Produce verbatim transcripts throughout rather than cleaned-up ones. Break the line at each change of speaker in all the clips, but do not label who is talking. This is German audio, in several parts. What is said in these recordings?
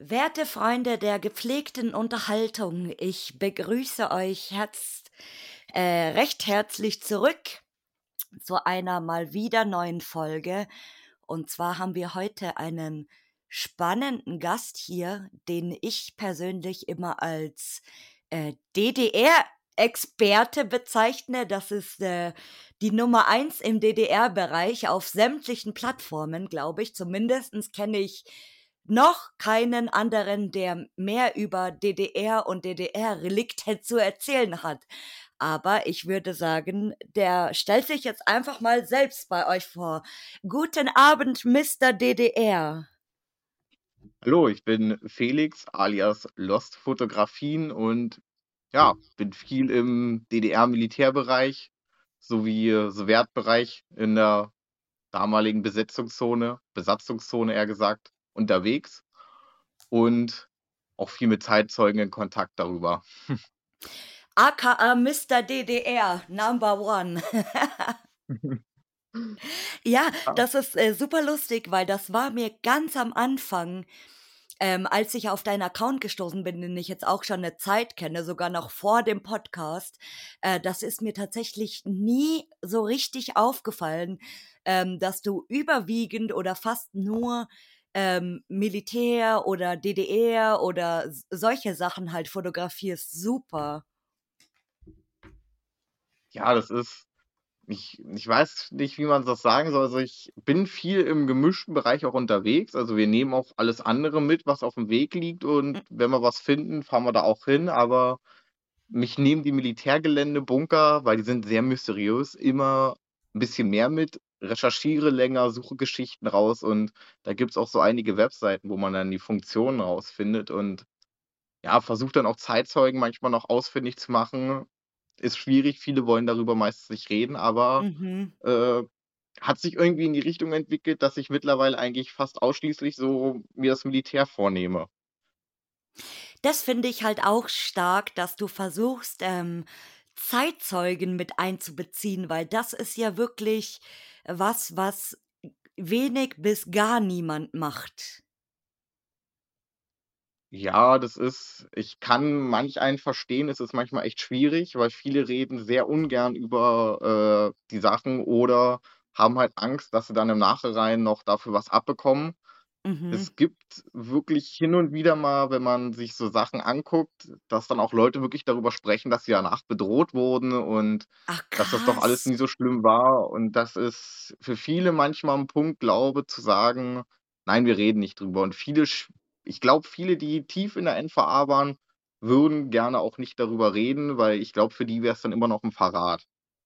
Werte Freunde der gepflegten Unterhaltung, ich begrüße euch herz äh, recht herzlich zurück zu einer mal wieder neuen Folge. Und zwar haben wir heute einen spannenden Gast hier, den ich persönlich immer als äh, D D R-Experte bezeichne. Das ist äh, die Nummer eins im D D R-Bereich auf sämtlichen Plattformen, glaube ich. Zumindest kenne ich noch keinen anderen, der mehr über D D R und D D R-Relikte zu erzählen hat. Aber ich würde sagen, der stellt sich jetzt einfach mal selbst bei euch vor. Guten Abend, Mister D D R.
Hallo, ich bin Felix alias Lost Fotografien und ja, bin viel im D D R-Militärbereich sowie Sowjetbereich in der damaligen Besetzungszone, Besatzungszone eher gesagt, unterwegs und auch viel mit Zeitzeugen in Kontakt darüber.
A K A Mister D D R, Number One. Ja,
Ah,
das ist äh, super lustig, weil das war mir ganz am Anfang, ähm, als ich auf deinen Account gestoßen bin, den ich jetzt auch schon eine Zeit kenne, sogar noch vor dem Podcast. Äh, das ist mir tatsächlich nie so richtig aufgefallen, ähm, dass du überwiegend oder fast nur ähm, Militär oder D D R oder s- solche Sachen halt fotografierst. Super.
ja, das ist ich ich weiß nicht, wie man das sagen soll. Also, ich bin viel im gemischten Bereich auch unterwegs. Also, wir nehmen auch alles andere mit, was auf dem Weg liegt, und wenn wir was finden, fahren wir da auch hin, aber mich nehmen die Militärgelände, Bunker, weil die sind sehr mysteriös, immer 'n bisschen mehr mit, recherchiere länger, suche Geschichten raus, und da gibt's auch so einige Webseiten, wo man dann die Funktionen rausfindet und, ja, versucht dann auch Zeitzeugen manchmal noch ausfindig zu machen. Ist schwierig, viele wollen darüber meistens nicht reden, aber,
Mhm.
äh, hat sich irgendwie in die Richtung entwickelt, dass ich mittlerweile eigentlich fast ausschließlich so mir das Militär vornehme.
Das finde ich halt auch stark, dass du versuchst, ähm, Zeitzeugen mit einzubeziehen, weil das ist ja wirklich was, was wenig bis gar niemand macht.
Ja, das ist ich kann manch einen verstehen, es ist manchmal echt schwierig, weil viele reden sehr ungern über, äh, die Sachen oder haben halt Angst, dass sie dann im Nachhinein noch dafür was abbekommen.
Mhm.
Es gibt wirklich hin und wieder mal, wenn man sich so Sachen anguckt, dass dann auch Leute wirklich darüber sprechen, dass sie danach bedroht wurden und
Ach
dass das doch alles
krass.
nie so schlimm war. Und das ist für viele manchmal 'n Punkt, glaube, zu sagen: „Nein, wir reden nicht drüber." Und viele sch ich glaube, viele, die tief in der N V A waren, würden gerne auch nicht darüber reden, weil ich glaube, für die wäre es dann immer noch 'n Verrat.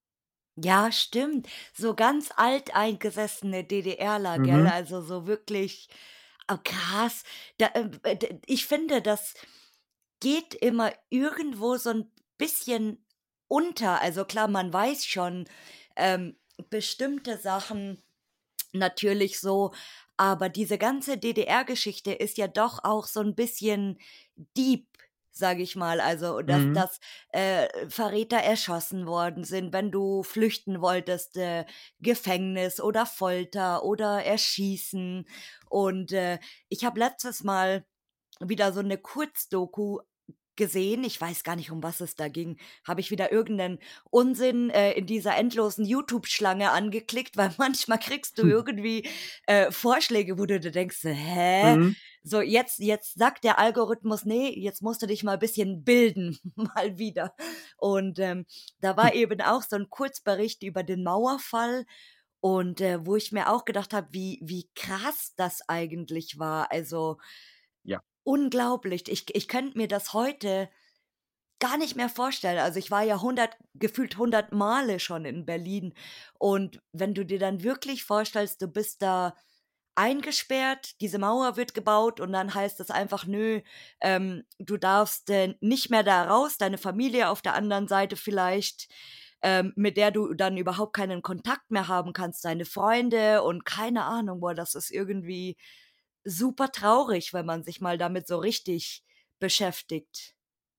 Ja, stimmt. So ganz alteingesessene DDRler, gell?
Mhm.
Also so wirklich, ah, krass. Da, ähm, äh, d ich finde, das geht immer irgendwo so ein bisschen unter. Also klar, man weiß schon, ähm, bestimmte Sachen natürlich so, aber diese ganze D D R-Geschichte ist ja doch auch so ein bisschen deep, sage ich mal. Also, dass
Mhm.
dass, äh, Verräter erschossen worden sind, wenn du flüchten wolltest, äh, Gefängnis oder Folter oder Erschießen. Und, äh, ich habe letztes Mal wieder so 'ne Kurzdoku gesehen. Ich weiß gar nicht, um was es da ging. Habe ich wieder irgend 'nen Unsinn, äh, in dieser endlosen YouTube-Schlange angeklickt, weil manchmal kriegst du irgendwie, äh, Vorschläge, wo du dir denkst so: „Hä?“
Mhm.
So, jetzt jetzt sagt der Algorithmus: „Ne, jetzt musst du dich mal bisschen bilden“, mal wieder. Und, ähm, da war eben auch so 'n Kurzbericht über den Mauerfall und, äh, wo ich mir auch gedacht habe, wie wie krass das eigentlich war. Also,
Ja.
unglaublich. Ich ich könnte mir das heute gar nicht mehr vorstellen. Also, ich war ja hundert gefühlt hundert Male schon in Berlin. Und wenn du dir dann wirklich vorstellst, du bist da eingesperrt, diese Mauer wird gebaut und dann heißt es einfach: „Nö, ähm, du darfst, äh, nicht mehr da raus.“ Deine Familie auf der anderen Seite vielleicht, ähm, mit der du dann überhaupt keinen Kontakt mehr haben kannst, deine Freunde und keine Ahnung. Boah, das ist irgendwie super traurig, wenn man sich mal damit so richtig beschäftigt.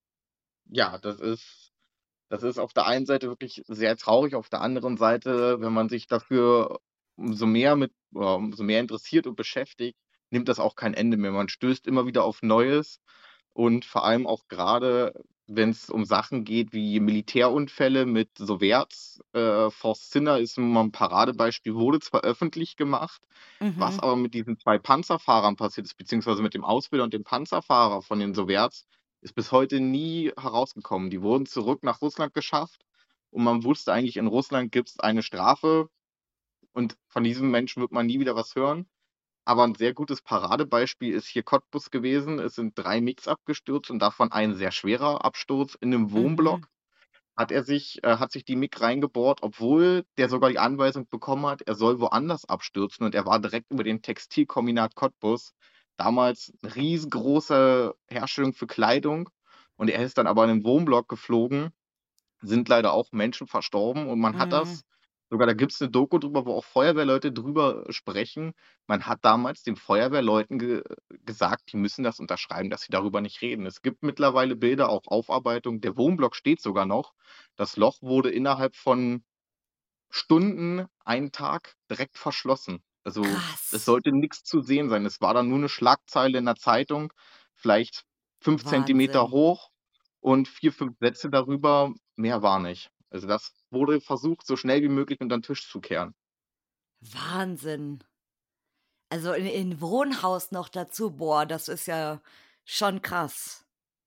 Ja, das ist das ist auf der einen Seite wirklich sehr traurig, auf der anderen Seite, wenn man sich dafür umso mehr mit oder umso mehr interessiert und beschäftigt, nimmt das auch kein Ende mehr. Man stößt immer wieder auf Neues und vor allem auch grade, wenn's um Sachen geht wie Militärunfälle mit Sowjets. Äh, Forst Sinnar ist nun mal 'n Paradebeispiel, wurde zwar öffentlich gemacht, was
Mhm.
aber mit diesen zwei Panzerfahrern passiert ist, beziehungsweise mit dem Ausbilder und dem Panzerfahrer von den Sowjets, ist bis heute nie herausgekommen. Die wurden zurück nach Russland geschafft und man wusste eigentlich, in Russland gibt's eine Strafe und von diesem Menschen wird man nie wieder was hören. Aber 'n sehr gutes Paradebeispiel ist hier Cottbus gewesen. Es sind drei MiGs abgestürzt und davon ein sehr schwerer Absturz in 'nem
Mhm.
Wohnblock. Hat er sich äh, hat sich die MiG reingebohrt, obwohl der sogar die Anweisung bekommen hat, er soll woanders abstürzen und er war direkt über dem Textilkombinat Cottbus. Damals riesengroße Herstellung für Kleidung und er ist dann aber in 'nen Wohnblock geflogen, sind leider auch Menschen verstorben und man hat
Mhm.
das sogar da gibt's 'ne Doku drüber, wo auch Feuerwehrleute drüber sprechen. Man hat damals den Feuerwehrleuten ge gesagt, die müssen das unterschreiben, dass sie darüber nicht reden. Es gibt mittlerweile Bilder, auch Aufarbeitung. Der Wohnblock steht sogar noch. Das Loch wurde innerhalb von Stunden, einen Tag direkt verschlossen. Also, es
Krass.
sollte nix zu sehen sein. Es war dann nur 'ne Schlagzeile in der Zeitung, vielleicht fünf Zentimeter
Wahnsinn.
hoch und vier, fünf Sätze darüber, mehr war nicht. Also, das wurde versucht, so schnell wie möglich untern Tisch zu kehren.
Wahnsinn. Also, in in Wohnhaus noch dazu, boah, das ist ja schon krass.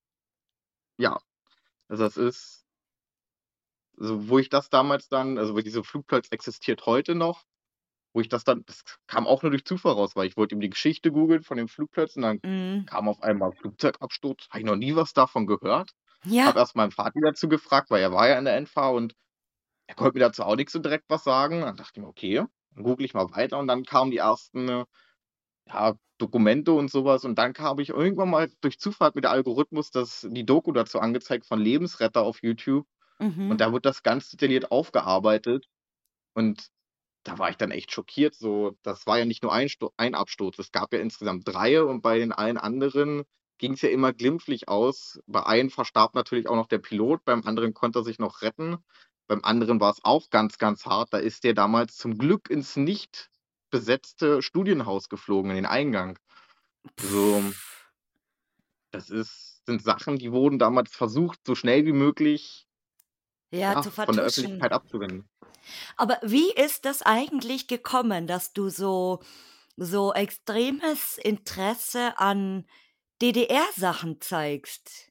Ja, also, das ist also, wo ich das damals dann also, weil dieser Flugplatz existiert heute noch, wo ich das dann das kam auch nur durch Zufall raus, weil ich wollte eben die Geschichte googeln von dem Flugplatz und dann
Mhm.
kam auf einmal Flugzeugabsturz. Habe ich noch nie was davon gehört. Habe
Ja.
erst meinen Vati dazu gefragt, weil er war ja in der N V und er konnte mir dazu auch nix so direkt was sagen. Dann dachte ich mir: „Okay, dann google ich mal weiter“ und dann kamen die ersten, ja, Dokumente und so was und dann kam ich irgendwann mal durch Zufall hat mir der Algorithmus das die Doku dazu angezeigt von Lebensretter auf YouTube und
Mhm.
da wurde das ganz detailliert aufgearbeitet und da war ich dann echt schockiert so. Das war ja nicht nur ein Stu ein Absturz. Es gab ja insgesamt drei und bei den allen anderen ging's ja immer glimpflich aus. Bei einem verstarb natürlich auch noch der Pilot, beim anderen konnte er sich noch retten. Beim anderen war's auch ganz, ganz hart. Da ist der damals zum Glück ins nicht besetzte Studienhaus geflogen, in den Eingang. Also das ist sind Sachen, die wurden damals versucht, so schnell wie möglich,
Ja,
ja,
zu
von der
vertuschen.
Öffentlichkeit abzuwenden.
Aber wie ist das eigentlich gekommen, dass du so so extremes Interesse an DDR-Sachen zeigst?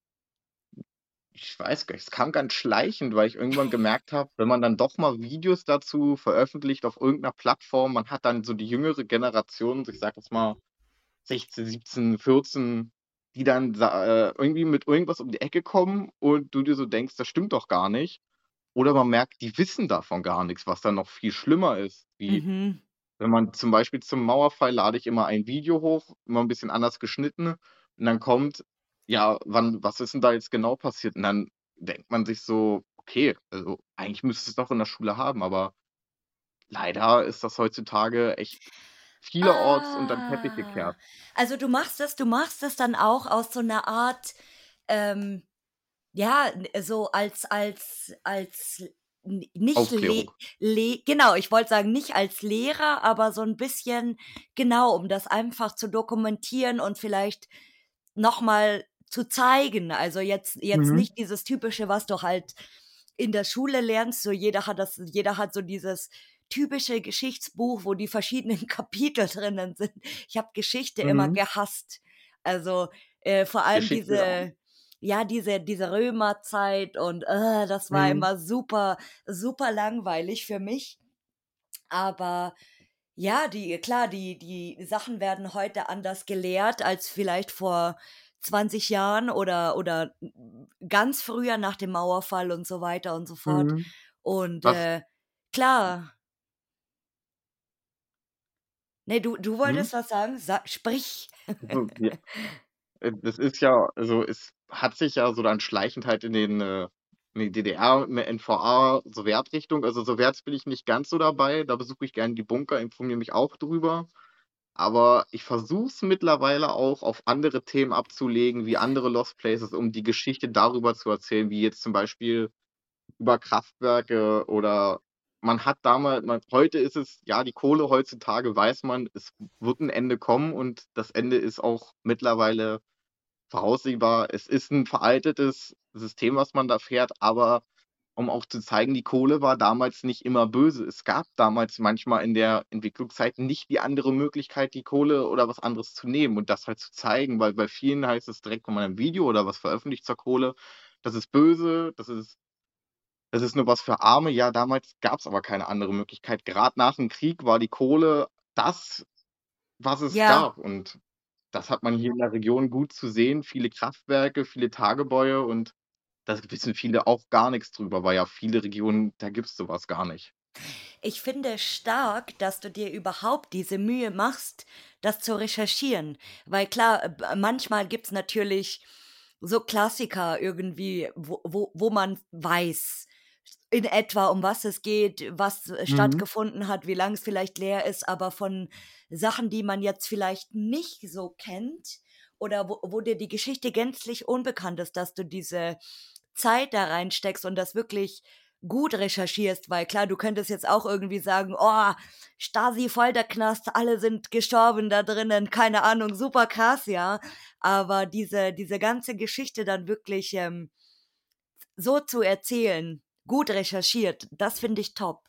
Ich weiß gar nicht, es kam ganz schleichend, weil ich irgendwann gemerkt habe, wenn man dann doch mal Videos dazu veröffentlicht auf irgend 'ner Plattform, man hat dann so die jüngere Generation, so ich sage jetzt mal sechzehn, siebzehn, vierzehn, die dann sa äh, irgendwie mit irgendwas um die Ecke kommen und du dir so denkst: „Das stimmt doch gar nicht.“ Oder man merkt, die wissen davon gar nix, was dann noch viel schlimmer ist, wie
Mhm.
wenn man zum Beispiel zum Mauerfall lade ich immer ein Video hoch, immer 'n bisschen anders geschnitten und dann kommt: „Ja, wann was ist 'n da jetzt genau passiert?“ Und dann denkt man sich so: „Okay, also, eigentlich müsstest du's doch in der Schule haben“, aber leider ist das heutzutage echt vielerorts unter 'n Teppich
Ah,
gekehrt.
also, du machst das du machst das dann auch aus so 'ner Art, ähm, ja, n so als als als n nicht Le
Aufklärung.
Le genau, ich wollte sagen, nicht als Lehrer, aber so 'n bisschen genau, um das einfach zu dokumentieren und vielleicht noch mal zu zeigen. Also, jetzt jetzt
Mhm.
nicht dieses Typische, was du halt in der Schule lernst, so jeder hat das jeder hat so dieses typische Geschichtsbuch, wo die verschiedenen Kapitel drinnen sind. Ich habe Geschichte immer
Mhm.
gehasst. Also, äh, vor allem
Geschichte ja.
diese ja, diese diese Römerzeit und, äh, das war
Mhm.
immer super, super langweilig für mich. Aber ja, die klar, die die Sachen werden heute anders gelehrt als vielleicht vor zwanzig Jahren oder oder ganz früher nach dem Mauerfall und so weiter und so fort.
Mhm.
Und,
Was
äh, klar Ne, du du
Mhm.
wolltest was sagen? Sa sprich.
Also, ja, äh, das ist ja also, es hat sich ja so dann schleichend halt in den äh, in die DDR, in 'ne N V A, Sowjetrichtung also, Sowjets bin ich nicht ganz so dabei, da besuche ich gern die Bunker, informiere mich auch drüber. Aber ich versuche es mittlerweile auch auf andere Themen abzulegen, wie andere Lost Places, um die Geschichte darüber zu erzählen, wie jetzt zum Beispiel über Kraftwerke oder man hat damals, man, heute ist es, ja, die Kohle, heutzutage weiß man, es wird ein Ende kommen und das Ende ist auch mittlerweile voraussehbar. Es ist ein veraltetes System, was man da fährt, aber um auch zu zeigen, die Kohle war damals nicht immer böse. Es gab damals manchmal in der Entwicklungszeit nicht die andere Möglichkeit, die Kohle oder was anderes zu nehmen und das halt zu zeigen, weil bei vielen heißt es direkt, wenn man ein Video oder was veröffentlicht zur Kohle, das ist böse, das ist das ist nur was für Arme. Ja, damals gab's aber keine andere Möglichkeit. Grad nach dem Krieg war die Kohle das, was es
Ja,
gab und das hat man hier in der Region gut zu sehen. Viele Kraftwerke, viele Tagebäue und da wissen viele auch gar nix drüber, weil ja viele Regionen, da gibt's so was gar nicht.
ich finde stark, dass du dir überhaupt diese Mühe machst, das zu recherchieren. Weil klar, äh, b manchmal gibt's natürlich so Klassiker irgendwie, wo wo wo man weiß in etwa, um was es geht, was äh,
Mhm.
stattgefunden hat, wie lang es vielleicht leer ist, aber von Sachen, die man jetzt vielleicht nicht so kennt oder wo wo dir die Geschichte gänzlich unbekannt ist, dass du diese Zeit da reinsteckst und das wirklich gut recherchierst, weil klar, du könntest jetzt auch irgendwie sagen: „Oh, Stasi-Folterknast, alle sind gestorben da drinnen, keine Ahnung, super krass“, ja. Aber diese diese ganze Geschichte dann wirklich, ähm, so zu erzählen, gut recherchiert, das finde ich top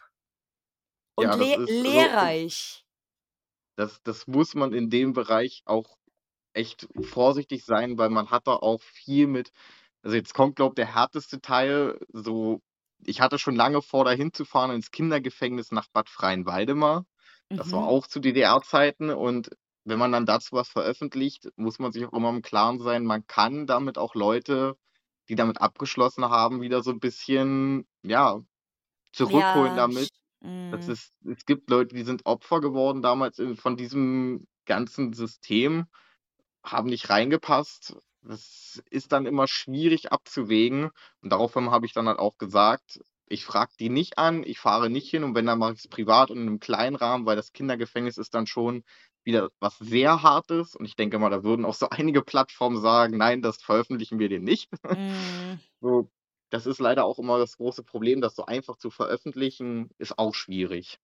und
Ja, das
le
ist so,
lehrreich.
das das muss man in dem Bereich auch echt vorsichtig sein, weil man hat da auch viel mit, also, jetzt kommt, glaube ich, der härteste Teil, so, ich hatte schon lange vor, da hinzufahren ins Kindergefängnis nach Bad Freienwaldemar. Das war
Mhm.
auch zu D D R-Zeiten und wenn man dann dazu was veröffentlicht, muss man sich auch immer im Klaren sein, man kann damit auch Leute, die damit abgeschlossen haben, wieder so 'n bisschen, ja, zurückholen
Ja,
damit.
sch
Das
mhm.
ist, es gibt Leute, die sind Opfer geworden damals, äh, von diesem ganzen System, haben nicht reingepasst. Das ist dann immer schwierig abzuwägen und daraufhin habe ich dann halt auch gesagt: „Ich frage die nicht an, ich fahre nicht hin und wenn, dann mache ich's privat und in 'nem kleinen Rahmen“, weil das Kindergefängnis ist dann schon wieder was sehr Hartes und ich denke mal, da würden auch so einige Plattformen sagen: „Nein, das veröffentlichen wir dir nicht.“
Mhm.
So, das ist leider auch immer das große Problem, das so einfach zu veröffentlichen, ist auch schwierig.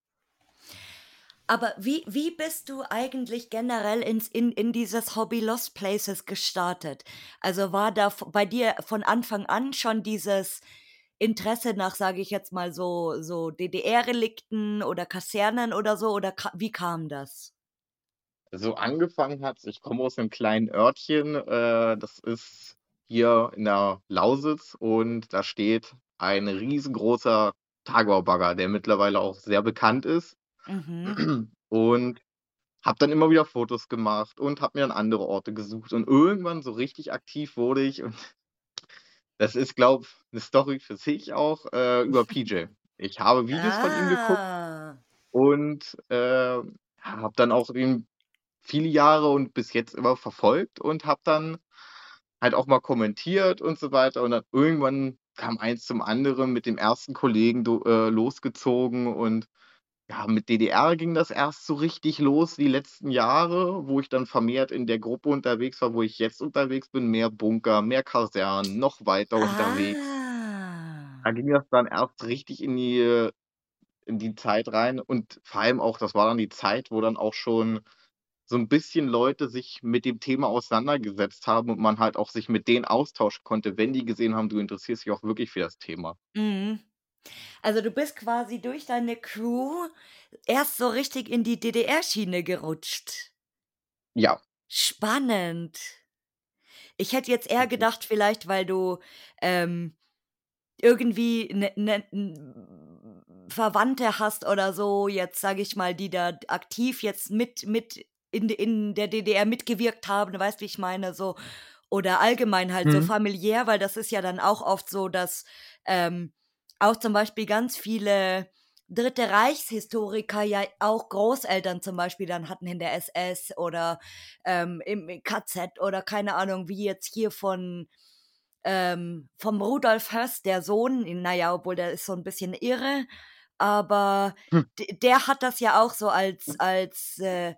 Aber wie wie bist du eigentlich generell ins in in dieses Hobby Lost Places gestartet? Also, war da v bei dir von Anfang an schon dieses Interesse nach, sage ich jetzt mal, so so D D R-Relikten oder Kasernen oder so oder ka wie kam das?
So angefangen hat's, ich komme aus 'nem kleinen Örtchen, äh, das ist hier in der Lausitz und da steht ein riesengroßer Tagebau-Bagger, der mittlerweile auch sehr bekannt ist.
Mhm.
Und habe dann immer wieder Fotos gemacht und habe mir dann andere Orte gesucht und irgendwann so richtig aktiv wurde ich und das ist, glaube ich, 'ne Story für sich auch, äh, über P J. Ich habe Videos von ihm geguckt
Ah.
und, ähm, habe dann auch ihn viele Jahre und bis jetzt immer verfolgt und habe dann halt auch mal kommentiert und so weiter und dann irgendwann kam eins zum anderen mit dem ersten Kollegen do äh, losgezogen und ja, mit D D R ging das erst so richtig los die letzten Jahre, wo ich dann vermehrt in der Gruppe unterwegs war, wo ich jetzt unterwegs bin, mehr Bunker, mehr Kasernen, noch weiter unterwegs. Da
Ah.
ging das dann erst richtig in die äh, in die Zeit rein und vor allem auch, das war dann die Zeit, wo dann auch schon so 'n bisschen Leute sich mit dem Thema auseinandergesetzt haben und man halt auch sich mit denen austauschen konnte, wenn die gesehen haben, du interessierst dich auch wirklich für das Thema.
Mhm. Also, du bist quasi durch deine Crew erst so richtig in die D D R-Schiene gerutscht.
Ja.
Spannend. Ich hätte jetzt eher gedacht, vielleicht, weil du, ähm, irgendwie 'ne 'ne 'n Verwandte hast oder so, jetzt sage ich mal, die da aktiv jetzt mit mit in in der D D R mitgewirkt haben, du weißt, wie ich meine, so oder allgemein halt so
Mhm.
familiär, weil das ist ja dann auch oft so, dass, ähm, auch zum Beispiel ganz viele Dritte Reichshistoriker ja auch Großeltern zum Beispiel dann hatten in der S S oder, ähm, im K Z oder keine Ahnung, wie jetzt hier von ähm, vom Rudolf Höss, der Sohn, na ja, obwohl der ist so 'n bisschen irre, aber
Hm.
d der hat das ja auch so als als, äh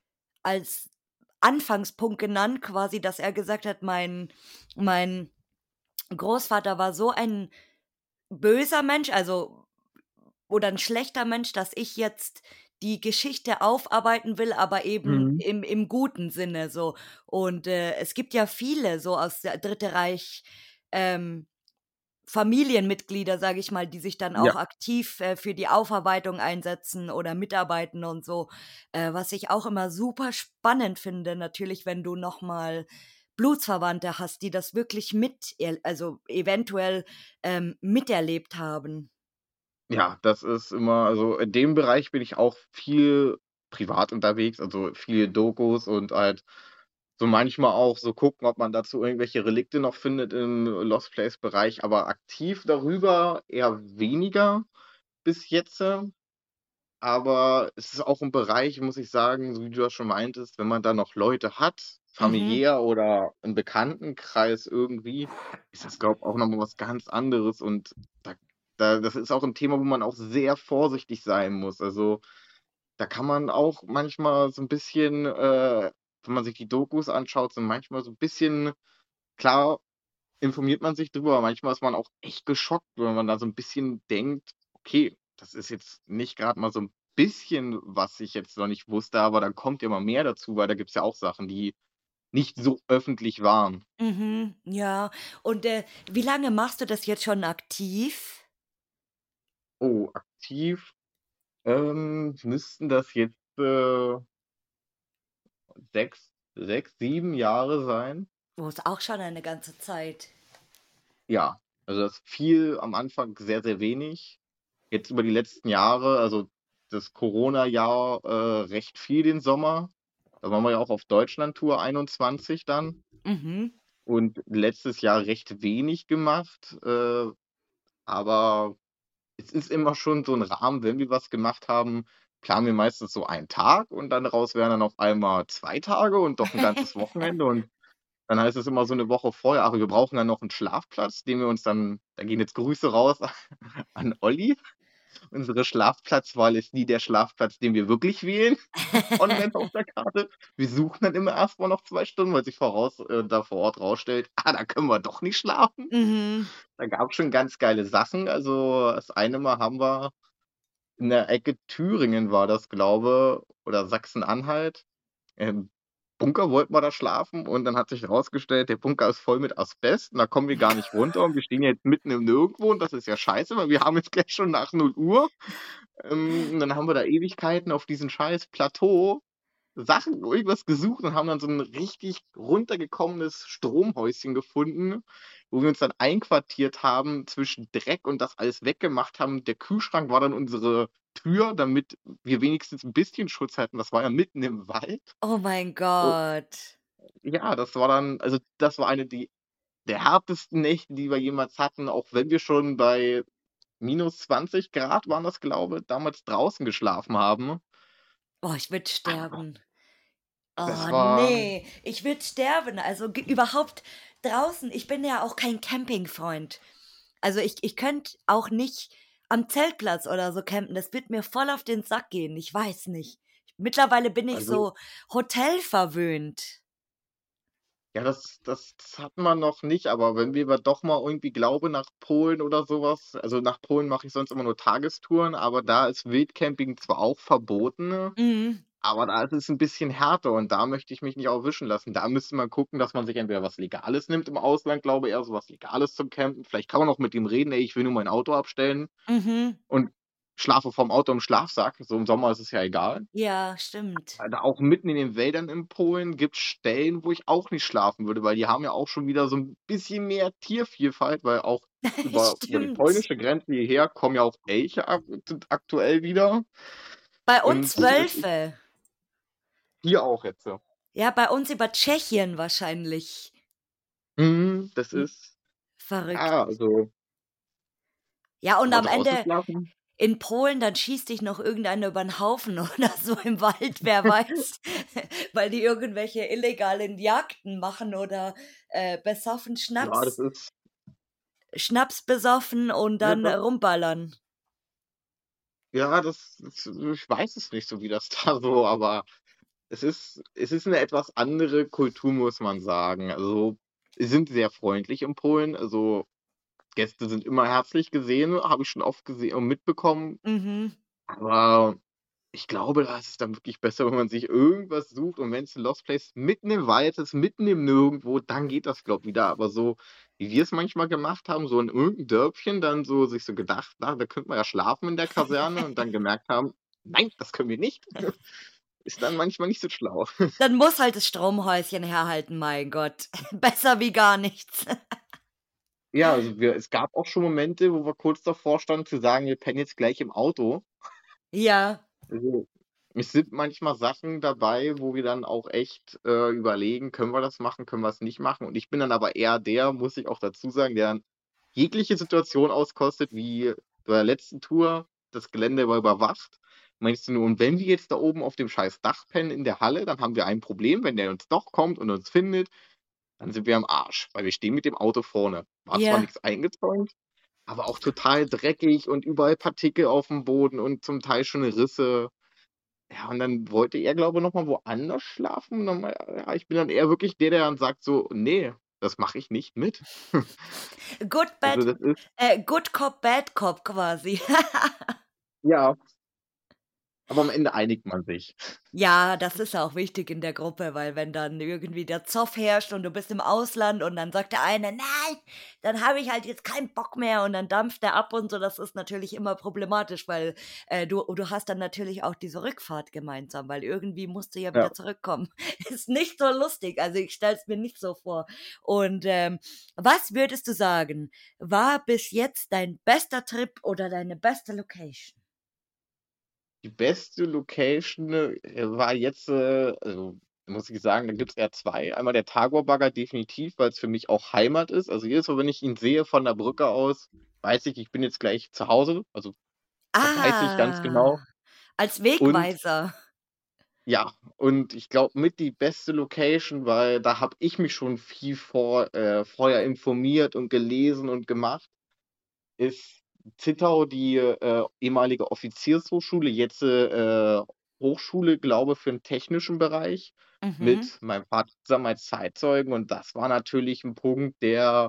als Anfangspunkt genannt quasi, dass er gesagt hat: „Mein mein Großvater war so ein böser Mensch“, also oder 'n schlechter Mensch, dass ich jetzt die Geschichte aufarbeiten will, aber eben
Mhm.
im im guten Sinne so. Und, äh, es gibt ja viele so aus der Dritte Reich, ähm, Familienmitglieder, sage ich mal, die sich dann
Ja.
auch aktiv, äh, für die Aufarbeitung einsetzen oder mitarbeiten und so. Äh, was ich auch immer super spannend finde, natürlich, wenn du noch mal Blutsverwandte hast, die das wirklich mit erl also eventuell, ähm, miterlebt haben.
Ja, das ist immer also in dem Bereich bin ich auch viel privat unterwegs, also viele Dokus und halt so manchmal auch so gucken, ob man dazu irgendwelche Relikte noch findet im Lost Place Bereich, aber aktiv darüber eher weniger bis jetzt. Aber es ist auch 'n Bereich, muss ich sagen, so wie du das schon meintest, wenn man da noch Leute hat,
Mhm.
familiär oder im Bekanntenkreis irgendwie, ist das, glaube auch noch mal was ganz anderes und da da das ist auch 'n Thema, wo man auch sehr vorsichtig sein muss. Also, da kann man auch manchmal so 'n bisschen, äh, wenn man sich die Dokus anschaut, so manchmal so 'n bisschen klar informiert man sich drüber, aber manchmal ist man auch echt geschockt, wenn man da so 'n bisschen denkt: „Okay, das ist jetzt nicht grad mal so 'n bisschen, was ich jetzt noch nicht wusste, aber dann kommt ja immer mehr dazu“, weil da gibt's ja auch Sachen, die nicht so öffentlich waren.
Mhm, ja. Und, äh, wie lange machst du das jetzt schon aktiv?
Oh, aktiv, ähm, müssten das jetzt, äh sechs sechs, sieben Jahre sein.
Oh, ist auch schon eine ganze Zeit.
Ja, also das viel am Anfang sehr, sehr wenig. Jetzt über die letzten Jahre, also das Corona-Jahr, äh, recht viel den Sommer. Da waren wir ja auch auf Deutschlandtour einundzwanzig dann.
Mhm.
Und letztes Jahr recht wenig gemacht, äh, aber es ist immer schon so 'n Rahmen, wenn wir was gemacht haben, planen wir meistens so einen Tag und dann daraus werden dann auf einmal zwei Tage und doch 'n ganzes Wochenende und dann heißt es immer so 'ne Woche vorher: „Aber wir brauchen dann noch 'n Schlafplatz“, den wir uns dann da gehen jetzt Grüße raus an Olli. Unsere Schlafplatzwahl ist nie der Schlafplatz, den wir wirklich wählen online auf der Karte. Wir suchen dann immer erst mal noch zwei Stunden, weil sich voraus äh, da vor Ort rausstellt: „Ah, da können wir doch nicht schlafen.“
Mhm.
Da gab's schon ganz geile Sachen. Also, das eine Mal haben wir in der Ecke Thüringen war das, glaube oder Sachsen-Anhalt, im Bunker wollten wir da schlafen und dann hat sich rausgestellt, der Bunker ist voll mit Asbest und da kommen wir gar nicht runter und wir stehen jetzt mitten im Nirgendwo und das ist ja scheiße, weil wir haben jetzt gleich schon nach null Uhr. Ähm, und dann haben wir da Ewigkeiten auf diesem scheiß Plateau Sachen irgendwas gesucht und haben dann so 'n richtig runtergekommenes Stromhäuschen gefunden, wo wir uns dann einquartiert haben zwischen Dreck und das alles weggemacht haben. Der Kühlschrank war dann unsere Tür, damit wir wenigstens 'n bisschen Schutz hatten. Das war ja mitten im Wald.
Oh mein
U
Gott.
ja, das war dann also das war eine die der härtesten Nächte, die wir jemals hatten, auch wenn wir schon bei minus zwanzig Grad waren das, glaube damals draußen geschlafen haben.
Oh, ich würde
Aber
sterben.
das
Oh
war
ne, ich würde sterben. Also g überhaupt draußen ich bin ja auch kein Campingfreund. Also, ich ich könnte auch nicht am Zeltplatz oder so campen. Das würde mir voll auf den Sack gehen. Ich weiß nicht. Mittlerweile bin ich
Also
so hotelverwöhnt.
Ja, das das das hatten wir noch nicht, aber wenn wir aber doch mal irgendwie glaube nach Polen oder so was also nach Polen mache ich sonst immer nur Tagestouren, aber da ist Wildcamping zwar auch verboten,
Mhm.
aber da ist es 'n bisschen härter und da möchte ich mich nicht erwischen lassen. Da müsste man gucken, dass man sich entweder was Legales nimmt im Ausland, glaube eher so was Legales zum Campen. Vielleicht kann man auch mit ihm reden: „Ey, ich will nur mein Auto abstellen
Mhm.
und schlafe vorm Auto im Schlafsack.“ So im Sommer ist es ja egal.
Ja, stimmt.
Äh, da auch mitten in den Wäldern in Polen gibt's Stellen, wo ich auch nicht schlafen würde, weil die haben ja auch schon wieder so 'n bisschen mehr Tiervielfalt, weil auch über über die
Stimmt.
polnische Grenze hierher kommen ja auch Elche ak aktuell wieder.
Bei uns
Und es ist
Wölfe.
Hier auch jetzt.
Ja, bei uns über Tschechien wahrscheinlich.
Mhm, das
Hm.
ist
Verrückt.
ja, also
Ja, und
aber
am
draußen
Ende
schlafen
in Polen, dann schießt dich noch irgendeiner über 'n Haufen oder so im Wald, wer weiß, weil die irgendwelche illegalen Jagden machen oder, äh, besoffen
Ja, das
Schnaps
ist
Schnaps besoffen und
Ja,
dann
doch.
rumballern.
Ja, das das ich weiß es nicht so, wie das da so aber es ist es ist 'ne etwas andere Kultur, muss man sagen. Also, sie sind sehr freundlich in Polen, also Gäste sind immer herzlich gesehen, habe ich schon oft gesehen und mitbekommen.
Mhm.
Aber ich glaube, da ist es dann wirklich besser, wenn man sich irgendwas sucht und wenn's 'n Lost Place mitten im Wald ist, mitten im Nirgendwo, dann geht das, glaube wieder. Aber so, wie wir's manchmal gemacht haben, so in irgend 'n Dörfchen dann so sich so gedacht: „Na, da könnte man ja schlafen in der Kaserne“ und dann gemerkt haben: „Nein, das können wir nicht.“ Ist dann manchmal nicht so schlau.
Dann muss halt das Stromhäuschen herhalten, mein Gott. Besser wie gar nichts.
Ja, also wir es gab auch schon Momente, wo wir kurz davor standen zu sagen: „Wir pennen jetzt gleich im Auto.“
Ja.
Also, es sind manchmal Sachen dabei, wo wir dann auch echt, äh, überlegen: „Können wir das machen, können wir's nicht machen?“ Und ich bin dann aber eher der, muss ich auch dazu sagen, der dann jegliche Situation auskostet, wie bei der letzten Tour, das Gelände war überwacht. Meinst du nur: „Und wenn wir jetzt da oben auf dem scheiß Dach pennen in der Halle, dann haben wir ein Problem. Wenn der uns doch kommt und uns findet, dann sind wir am Arsch, weil wir stehen mit dem Auto vorne.“ War zwar
Ja.
nix eingezäunt, aber auch total dreckig und überall Partikel aufm Boden und zum Teil schon Risse. Ja, und dann wollte er, glaube ich, noch mal woanders schlafen. Und dann mei ja, ich bin dann eher wirklich der, der dann sagt so: „Ne, das mache ich nicht mit.“
Good
Also,
bad
das ist
äh, Good Cop, Bad Cop quasi.
Ja. Aber am Ende einigt man sich.
Ja, das ist auch wichtig in der Gruppe, weil wenn dann irgendwie der Zoff herrscht und du bist im Ausland und dann sagt der eine: „Nein, dann habe ich halt jetzt keinen Bock mehr“ und dann dampft der ab und so. Das ist natürlich immer problematisch, weil, äh, du du hast dann natürlich auch diese Rückfahrt gemeinsam, weil irgendwie musst du ja
Ja.
wieder zurückkommen. Ist nicht so lustig, also ich stelle es mir nicht so vor. Und, ähm, was würdest du sagen, war bis jetzt dein bester Trip oder deine beste Location?
Die beste Location, äh, war jetzt, äh also, muss ich sagen, da gibt's eher zwei. Einmal der Tagor Bagger definitiv, weil's für mich auch Heimat ist. Also, jedes Mal, wenn ich ihn sehe von der Brücke aus, weiß ich, ich bin jetzt gleich zu Hause. Also, das weiß ich ganz
Ah,
genau.
als
Und
Wegweiser.
ja, und ich glaube mit die beste Location, weil da habe ich mich schon viel vor äh, vorher informiert und gelesen und gemacht, ist Zittau, die, äh, ehemalige Offiziershochschule, jetzt, äh, Hochschule, glaube, für 'n technischen Bereich
Mhm.
mit meinem Vater zusammen als Zeitzeugen. Und das war natürlich 'n Punkt, der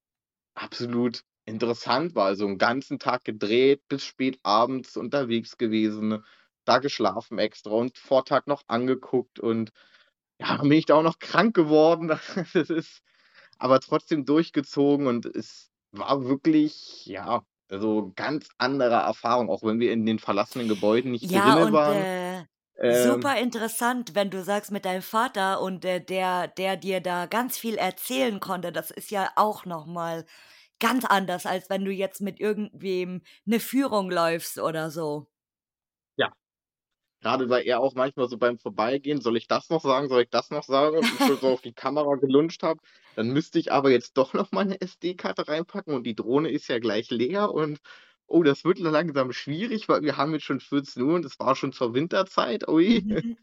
absolut interessant war. Also, 'n ganzen Tag gedreht, bis spät abends unterwegs gewesen, da geschlafen extra und Vortag noch angeguckt und ja, dann bin ich da auch noch krank geworden. Das ist aber trotzdem durchgezogen und es war wirklich, ja, also, ganz andere Erfahrung, auch wenn wir in den verlassenen Gebäuden nicht
Ja,
drinnen
und,
waren.
äh,
Ähm
super interessant, wenn du sagst mit deinem Vater und, äh, der der dir da ganz viel erzählen konnte. Das ist ja auch noch mal ganz anders, als wenn du jetzt mit irgendwem 'ne Führung läufst oder so.
Ja. Grade weil er auch manchmal so beim Vorbeigehen: „Soll ich das noch sagen? Soll ich das noch sagen?“ Und ich schon so auf die Kamera gelunscht habe. Dann müsste ich aber jetzt doch noch mal 'ne SD-Karte reinpacken und die Drohne ist ja gleich leer und: „Oh, das wird langsam schwierig, weil wir haben jetzt schon vierzehn Uhr und es war schon zur Winterzeit. Ui.“
Mhm.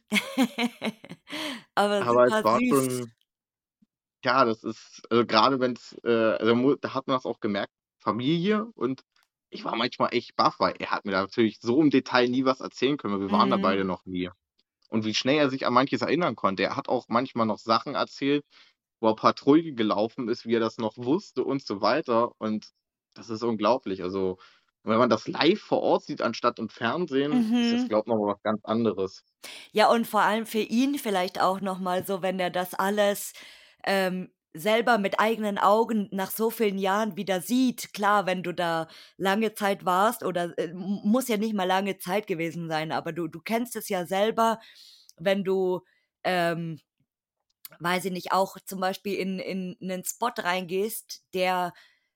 Aber
Aber es
super
war
süß.
schon ja, das ist also, grade wenn's, äh also, mu da hat man's auch gemerkt, Familie und ich war manchmal echt baff, weil er hat mir da natürlich so im Detail nie was erzählen können, weil wir waren da
Mhm.
beide noch nie. Und wie schnell er sich an manches erinnern konnte. Er hat auch manchmal noch Sachen erzählt, wo er Patrouille gelaufen ist, wie er das noch wusste und so weiter. Und das ist unglaublich. Also, wenn man das live vor Ort sieht anstatt im Fernsehen, ist das,
Mhm.
glaube noch mal was ganz anderes.
Ja, und vor allem für ihn vielleicht auch noch mal so, wenn er das alles, ähm, selber mit eigenen Augen nach so vielen Jahren wieder sieht. Klar, wenn du da lange Zeit warst oder, äh, m muss ja nicht mal lange Zeit gewesen sein, aber du du kennst es ja selber, wenn du, ähm, weiß ich nicht, auch zum Beispiel in in 'nen Spot reingehst, der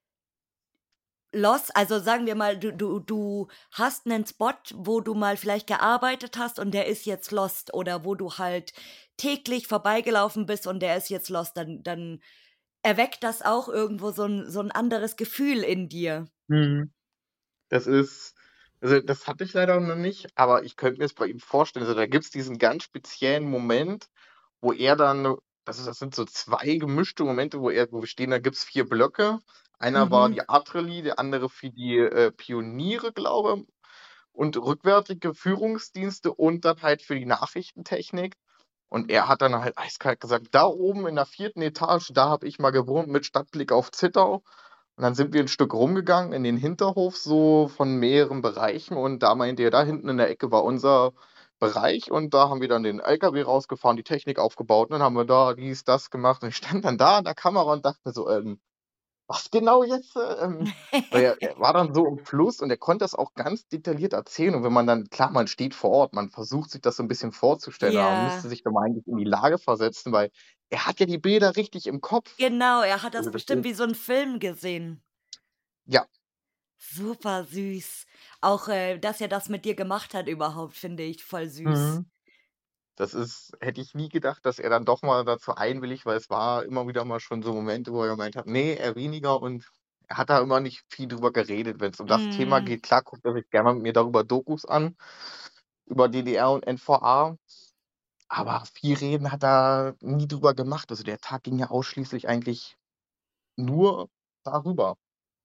lost also, sagen wir mal, du du du hast 'nen Spot, wo du mal vielleicht gearbeitet hast und der ist jetzt lost oder wo du halt täglich vorbeigelaufen bist und der ist jetzt lost, dann dann erweckt das auch irgendwo so 'n so 'n anderes Gefühl in dir.
Mhm. Das ist also, das hatte ich leider noch nicht, aber ich könnte mir's bei ihm vorstellen. Also, da gibt's diesen ganz speziellen Moment, wo er dann also, das sind so zwei gemischte Momente, wo er wo wir stehen da gibt's vier Blöcke. Einer war
Mhm.
die Artillerie, der andere für die, äh, Pioniere, glaube und rückwärtige Führungsdienste und dann halt für die Nachrichtentechnik. Und er hat dann halt eiskalt gesagt: „Da oben in der vierten Etage, da habe ich mal gewohnt mit Stadtblick auf Zittau.“ Und dann sind wir 'n Stück rumgegangen in den Hinterhof so von mehreren Bereichen und da meinte er: „Da hinten in der Ecke war unser Bereich und da haben wir dann den L K W rausgefahren, die Technik aufgebaut und dann haben wir da dies, das gemacht." Und ich stand dann da an der Kamera und dachte mir so: „Ähm, was genau jetzt?" Äh, ähm, weil er er war dann so im Fluss und er konnte das auch ganz detailliert erzählen und wenn man dann klar, man steht vor Ort, man versucht sich das so 'n bisschen vorzustellen, aber man müsste
Ja.
sich da mal eigentlich in die Lage versetzen, weil er hat ja die Bilder richtig im Kopf.
Genau, er hat das
Also,
bestimmt
deswegen
wie so 'n Film gesehen.
Ja.
Super süß. Auch, äh, dass er das mit dir gemacht hat überhaupt, finde ich voll süß.
Mhm. Das ist hätte ich nie gedacht, dass er dann doch mal dazu einwilligt, weil es war immer wieder mal schon so Momente, wo er gemeint hat: „Ne, eher weniger." Und er hat da immer nicht viel drüber geredet, wenn's um das Thema
Mhm.
geht. Klar guckt er sich gerne mal mit mir darüber Dokus an, über D D R und N V A, aber viel reden hat er nie drüber gemacht. Also, der Tag ging ja ausschließlich eigentlich nur darüber.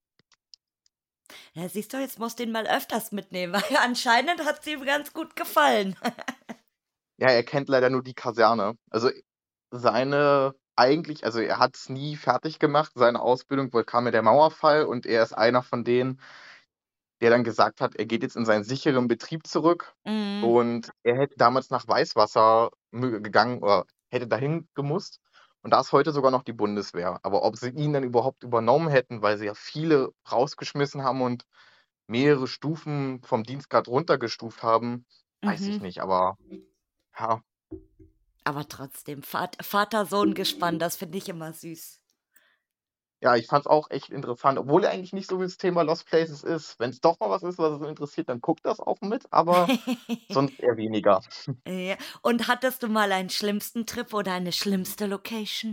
Ja, siehst du, jetzt musst du ihn mal öfters mitnehmen, weil anscheinend hat's ihm ganz gut gefallen.
Ja, er kennt leider nur die Kaserne. Also, seine eigentlich also, er hat's nie fertig gemacht, seine Ausbildung, weil kam ja der Mauerfall und er ist einer von denen der dann gesagt hat, er geht jetzt in seinen sicheren Betrieb zurück
Mhm.
und er hätte damals nach Weißwasser mö gegangen oder hätte dahin gemusst und da ist heute sogar noch die Bundeswehr. Aber ob sie ihn dann überhaupt übernommen hätten, weil sie ja viele rausgeschmissen haben und mehrere Stufen vom Dienstgrad runtergestuft haben, weiß ich
Mhm.
nicht, aber ja.
Aber trotzdem, Vat Vater-Sohn-Gespann, das finde ich immer süß.
Ja, ich fand's auch echt interessant, obwohl er eigentlich nicht so das Thema Lost Places ist. Wenn's doch mal was ist, was ihn interessiert, dann guckt er's auch mit, aber sonst eher weniger.
Ja. Und hattest du mal einen schlimmsten Trip oder eine schlimmste Location?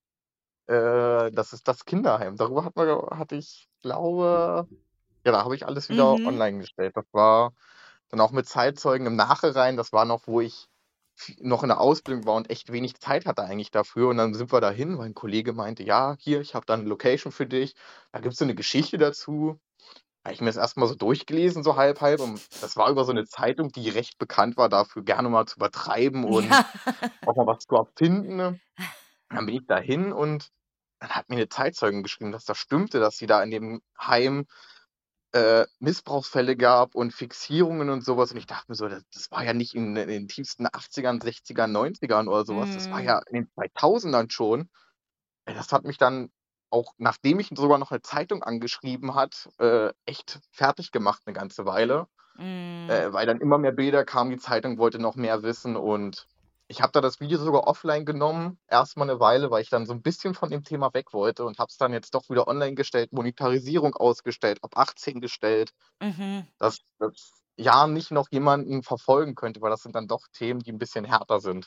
Äh, das ist das Kinderheim. Darüber hat man ja hatte ich glaube ja, da habe ich alles wieder
Mhm.
online gestellt. Das war dann auch mit Zeitzeugen im Nachhinein. Das war noch, wo ich v noch in der Ausbildung war und echt wenig Zeit hatte eigentlich dafür. Und dann sind wir dahin, weil 'n Kollege meinte: „Ja, hier, ich habe da 'ne Location für dich. Da gibt's so 'ne Geschichte dazu." Habe ich mir das erst mal so durchgelesen, so halb, halb und das war über so 'ne Zeitung, die recht bekannt war dafür, gerne mal zu übertreiben und
Ja.
auch mal was zu erfinden. Dann bin ich dahin und dann hat mir 'ne Zeitzeugin geschrieben, dass das stimmte, dass sie da in dem Heim, äh, Missbrauchsfälle gab und Fixierungen und so was. Und ich dachte mir so: „Das das war ja nicht in in den tiefsten Achtzigern, Sechzigern, Neunzigern oder so was. Das war
Mhm.
ja in den zweitausendern schon." Ey, das hat mich dann auch, nachdem mich sogar noch 'ne Zeitung angeschrieben hat, äh, echt fertiggemacht 'ne ganze Weile,
Mhm.
äh, weil dann immer mehr Bilder kamen, die Zeitung wollte noch mehr wissen und ich habe da das Video sogar offline genommen, erst mal 'ne Weile, weil ich dann so 'n bisschen von dem Thema weg wollte und habe es dann jetzt doch wieder online gestellt, Monetarisierung ausgestellt, ab achtzehn gestellt,
Mhm.
dass das ja nicht noch jemanden verfolgen könnte, weil das sind dann doch Themen, die 'n bisschen härter sind.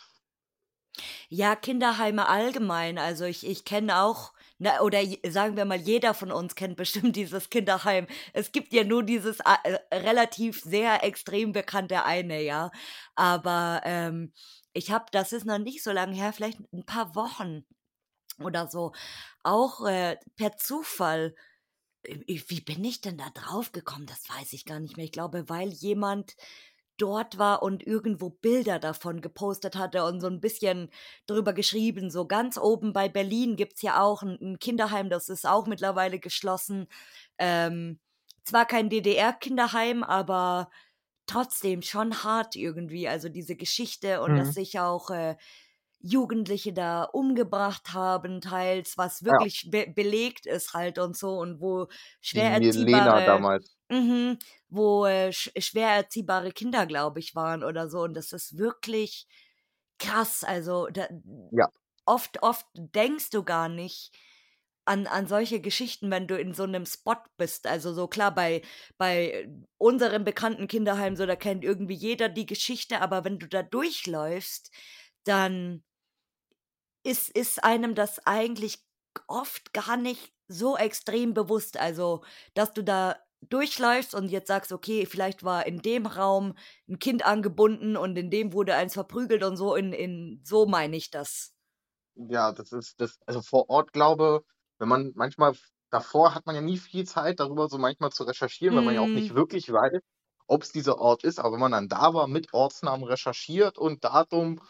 Ja, Kinderheime allgemein. Also, ich ich kenne auch, ne oder j sagen wir mal, jeder von uns kennt bestimmt dieses Kinderheim. Es gibt ja nur dieses a äh, relativ sehr extrem bekannte eine, ja. Aber, ähm, ich habe das ist noch nicht so lange her, vielleicht 'n paar Wochen oder so, auch, äh, per Zufall äh, wie bin ich denn da drauf gekommen? Das weiß ich gar nicht mehr. Ich glaube, weil jemand dort war und irgendwo Bilder davon gepostet hatte und so 'n bisschen drüber geschrieben. So ganz oben bei Berlin gibt's ja auch 'n 'n Kinderheim, das ist auch mittlerweile geschlossen. Ähm, zwar kein DDR-Kinderheim, aber trotzdem schon hart irgendwie. Also, diese Geschichte und dass
Mhm.
sich auch, äh, Jugendliche da umgebracht haben teils, was
Ja.
wirklich be belegt ist halt und so und wo schwer
Die Lena
erziehbare
damals.
mhm, wo, äh, sch schwer erziehbare Kinder, glaube ich, waren oder so. Und das ist wirklich krass. Also, da
Ja.
oft oft denkst du gar nicht an an solche Geschichten, wenn du in so 'nem Spot bist. Also, so klar, bei bei unserem bekannten Kinderheim, so, da kennt irgendwie jeder die Geschichte, aber wenn du da durchläufst, dann ist ist einem das eigentlich oft gar nicht so extrem bewusst. Also, dass du da durchläufst und jetzt sagst: „Okay, vielleicht war in dem Raum 'n Kind angebunden und in dem wurde eins verprügelt“ und so in in so meine ich das.
Ja, das ist das also, vor Ort glaube wenn man manchmal v davor hat man ja nie viel Zeit, darüber so manchmal zu recherchieren, weil man ja auch nicht
Mhm.
wirklich weiß, ob's dieser Ort ist. Aber wenn man dann da war, mit Ortsnamen recherchiert und Datum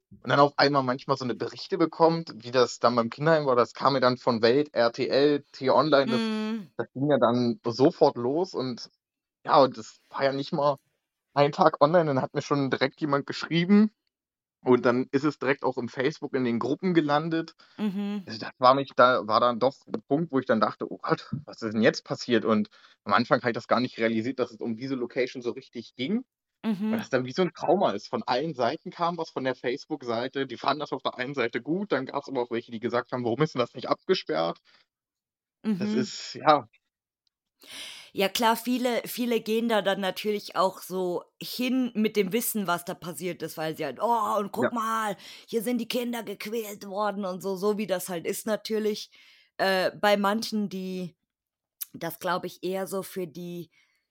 und dann auf einmal manchmal so 'ne Berichte bekommt, wie das dann beim Kinderheim war. Das kam ja dann von Welt, R T L, T-Online, das
Mhm.
das ging ja dann sofort los und ja, und das war ja nicht mal ein Tag online, dann hat mir schon direkt jemand geschrieben und dann ist es direkt auch im Facebook in den Gruppen gelandet.
Mhm.
Also, das war mich da war dann doch 'n Punkt, wo ich dann dachte: „Oh Gott, was ist denn jetzt passiert?“ Und am Anfang habe ich das gar nicht realisiert, dass es um diese Location so richtig ging, weil
Mhm.
das dann wie so 'n Trauma ist. Von allen Seiten kam was von der Facebook-Seite, die fanden das auf der einen Seite gut, dann gab's aber auch welche, die gesagt haben: „Warum ist denn das nicht abgesperrt?“ Das
Mhm.
ist ja,
Ja klar, viele viele gehen da dann natürlich auch so hin mit dem Wissen, was da passiert ist, weil sie halt: „Oh, und
ja.
guck mal, hier sind die Kinder gequält worden“ und so, so wie das halt ist natürlich. Äh, bei manchen, die das, glaube ich, eher so für die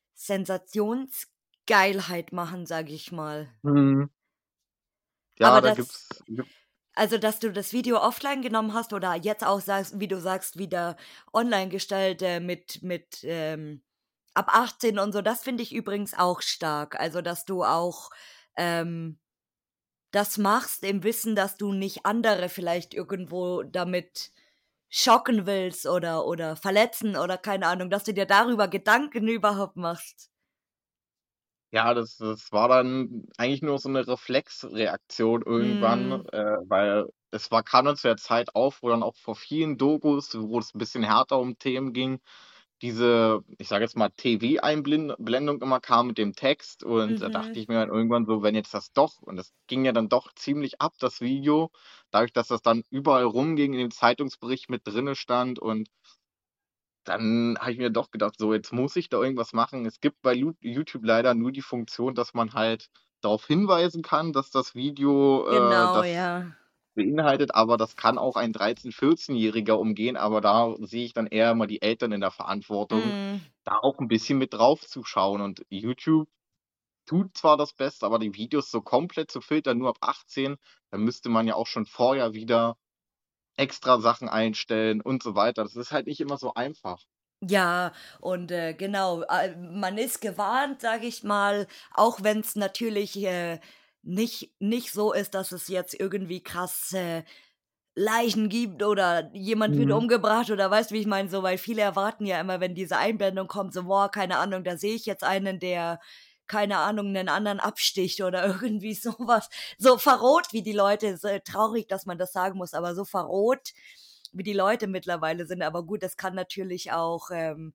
Sensationsgeilheit machen, sage ich mal.
Mhm.
Aber
Ja, da
das
gibt's gibt
also, dass du das Video offline genommen hast oder jetzt auch sagst, wie du sagst, wieder online gestellt, äh, mit mit, ähm, ab achtzehn und so, das finde ich übrigens auch stark. Also, dass du auch, ähm, das machst im Wissen, dass du nicht andere vielleicht irgendwo damit schocken willst oder oder verletzen oder keine Ahnung, dass du dir darüber Gedanken überhaupt machst.
ja, das das war dann eigentlich nur so 'ne Reflexreaktion irgendwann,
Mhm,
äh, weil es war kam dann zu der Zeit auf, wo dann auch vor vielen Dokus, wo es 'n bisschen härter um Themen ging, diese, ich sage jetzt mal, T V-Einblin Blendung immer kam mit dem Text und da dachte
mhm,
ich mir dann irgendwann so: „Wenn jetzt das doch“ und das ging ja dann doch ziemlich ab, das Video, dadurch, dass das dann überall rumging, in dem Zeitungsbericht mit drinne stand und dann habe ich mir doch gedacht: „So, jetzt muss ich da irgendwas machen.“ Es gibt bei Lu YouTube leider nur die Funktion, dass man halt darauf hinweisen kann, dass das Video, äh,
genau,
das
ja.
beinhaltet, aber das kann auch ein dreizehn vierzehn-Jähriger umgehen, aber da sehe ich dann eher immer die Eltern in der Verantwortung,
Mhm.
da auch 'n bisschen mit draufzuschauen und YouTube tut zwar das Beste, aber die Videos so komplett zu filtern, nur ab achtzehn, dann müsste man ja auch schon vorher wieder extra Sachen einstellen und so weiter. Das ist halt nicht immer so einfach.
Ja, und, äh, genau, äh, man ist gewarnt, sage ich mal, auch wenn es natürlich, äh, nicht nicht so ist, dass es jetzt irgendwie krass, äh, Leichen gibt oder jemand wird
Mhm.
umgebracht oder weißt du, wie ich meine? So, weil viele erwarten ja immer, wenn diese Einblendung kommt, so: „Boah, keine Ahnung, da sehe ich jetzt einen, der, keine Ahnung, 'nen anderen absticht“ oder irgendwie sowas. So verroht, wie die Leute se traurig, dass man das sagen muss, aber so verroht, wie die Leute mittlerweile sind. Aber gut, das kann natürlich auch, ähm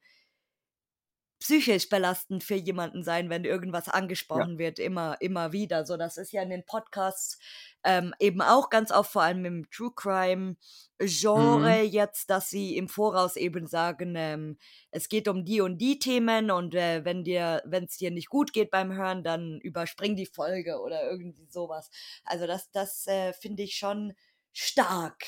psychisch belastend für jemanden sein, wenn irgendwas
Ja.
angesprochen wird, immer immer wieder. So, das ist ja in den Podcasts, ähm, eben auch ganz oft, vor allem im True Crime
Mhm.
Genre jetzt, dass sie im Voraus eben sagen, ähm: „Es geht um die und die Themen und, äh, wenn dir wenn es dir nicht gut geht beim Hören, dann überspring die Folge“ oder irgendwie sowas. Also, das das, äh, finde ich schon stark.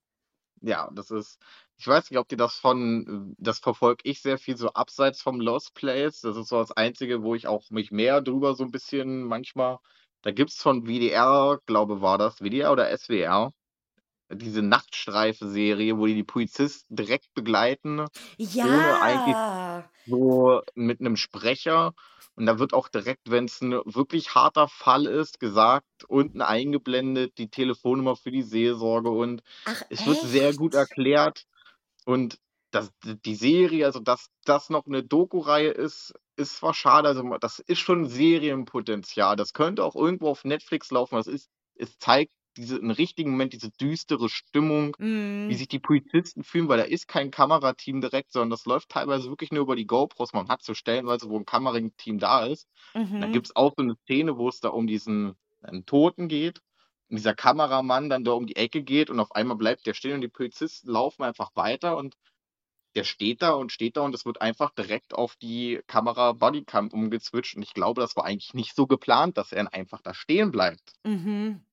Ja, das ist ich weiß nicht, ob dir das von äh, das verfolge ich sehr viel so abseits vom Lost Place. Das ist so das Einzige, wo ich auch mich mehr drüber so 'n bisschen manchmal da gibt's von W D R, glaube war das, W D R oder S W R, diese Nachtstreife-Serie, wo die die Polizisten direkt begleiten, ohne eigentlich
Ja.
so mit 'nem Sprecher. Und da wird auch direkt, wenn's 'n wirklich harter Fall ist, gesagt unten eingeblendet die Telefonnummer für die Seelsorge und
Ach
es wird sehr gut
echt?
erklärt. Und das d die Serie, also, dass das noch 'ne Doku-Reihe ist, ist zwar schade, also, ma das ist schon Serienpotenzial. Das könnte auch irgendwo auf Netflix laufen. Das ist es zeigt diese im richtigen Moment diese düstere Stimmung, wie
Mhm.
sich die Polizisten fühlen, weil da ist kein Kamerateam direkt, sondern das läuft teilweise wirklich nur über die GoPros. Man hat so stellenweise, wo 'n Kamerateam da ist. Und dann
Mhm.
gibt's auch so 'ne Szene, wo es da um diesen, ähm, Toten geht und dieser Kameramann dann da um die Ecke geht und auf einmal bleibt der stehen und die Polizisten laufen einfach weiter und der steht da und steht da und es wird einfach direkt auf die Kamera Bodycam umgeswitcht und ich glaube, das war eigentlich nicht so geplant, dass er dann einfach da stehen bleibt.
Mhm.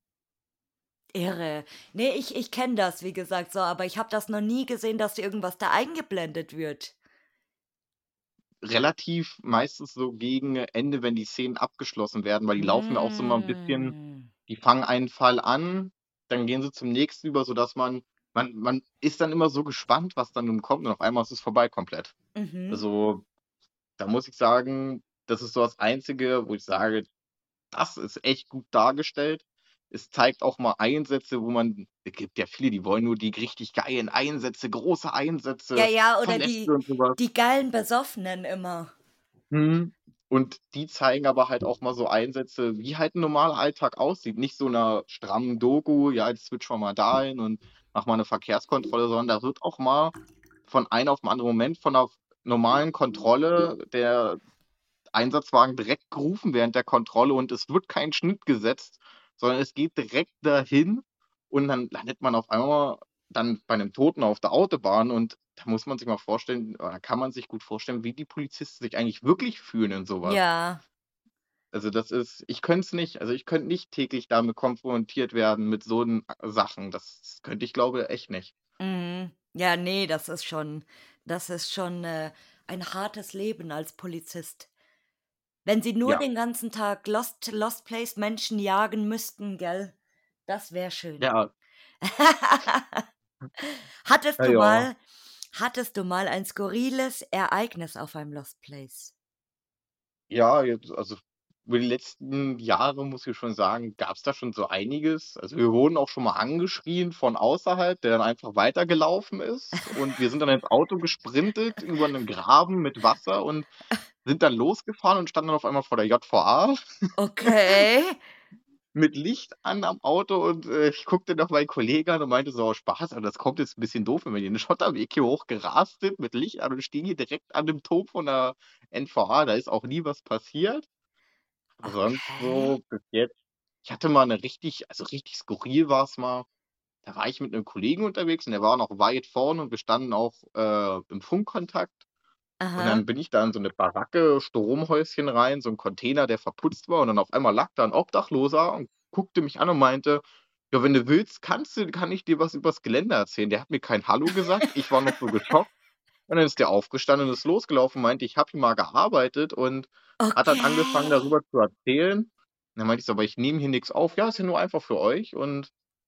Irre. Ne, ich ich kenne das, wie gesagt, so, aber ich habe das noch nie gesehen, dass irgendwas da eingeblendet wird.
Relativ meistens so gegen Ende, wenn die Szenen abgeschlossen werden, weil die laufen ja auch so mal 'n bisschen
Hm.
die fangen einen Fall an, dann gehen sie zum nächsten über, sodass man man man ist dann immer so gespannt, was dann nun kommt und auf einmal ist es vorbei komplett.
Mhm.
Also, da muss ich sagen, das ist so das Einzige, wo ich sage, das ist echt gut dargestellt. es zeigt auch mal Einsätze, wo man es gibt ja viele, die wollen nur die richtig geilen Einsätze, große
Ja,
Einsätze,
ja, oder
Verletzte
die
und so was.
die geilen Besoffenen immer.
Mhm. Und die zeigen aber halt auch mal so Einsätze, wie halt 'n normaler Alltag aussieht. Nicht so 'ner strammen Doku: „Ja, jetzt switchen wir mal dahin und mach mal 'ne Verkehrskontrolle“, sondern da wird auch mal von einem auf 'n anderen Moment von 'ner normalen Kontrolle der Einsatzwagen direkt gerufen während der Kontrolle und es wird kein Schnitt gesetzt, sondern es geht direkt dahin und dann landet man auf einmal dann bei 'nem Toten auf der Autobahn und da muss man sich mal vorstellen oder kann man sich gut vorstellen, wie die Polizisten sich eigentlich wirklich fühlen in so was.
Ja.
Also, das ist ich könnte es nicht. Also, ich könnte nicht täglich damit konfrontiert werden mit so 'n a Sachen. Das könnte ich, glaube, echt nicht.
Mhm. Ja, ne, das ist schon das ist schon, äh, ein hartes Leben als Polizist. Wenn sie nur
Ja.
den ganzen Tag Lost Lost Place Menschen jagen müssten, gell? Das wäre schön.
Ja.
Hattest
Ja,
du
ja.
mal hattest du mal ein skurriles Ereignis auf einem Lost Place?
Ja, jetzt also, über die letzten Jahre muss ich schon sagen, gab's da schon so einiges. Also, wir wurden auch schon mal angeschrien von außerhalb, der dann einfach weitergelaufen ist und wir sind dann ins Auto gesprintet über 'nen Graben mit Wasser und sind dann losgefahren und standen dann auf einmal vor der JVA
Okay.
mit Licht an am Auto und, äh, ich guckte noch meinen Kollegen an und meinte so aus Spaß: „Ah, das kommt jetzt 'n bisschen doof, wenn wir hier 'n Schotterweg hier hochgerast sind mit Licht an und stehen hier direkt an dem Turm von der NVA. Da ist auch nie was passiert.“ Aber sonst
Okay.
so bis jetzt ich hatte mal 'ne richtig also, richtig skurril war's mal. Da war ich mit 'nem Kollegen unterwegs und der war noch weit vorne und wir standen auch, äh, im Funkkontakt. Und
Aha.
dann bin ich da in so 'ne Baracke, Stromhäuschen rein, so 'n Container, der verputzt war und dann auf einmal lag da 'n Obdachloser und guckte mich an und meinte: „Ja, wenn du willst, kannst du kann ich dir was übers Gelände erzählen.“ Der hat mir kein Hallo gesagt. Ich war noch so geschockt und dann ist der aufgestanden und ist losgelaufen und meinte, ich habe hier mal gearbeitet und hat dann angefangen,
Okay.
darüber zu erzählen. Und dann meinte ich so: „Aber ich nehme hier nix auf.“ „Ja, ist ja nur einfach für euch.“ Und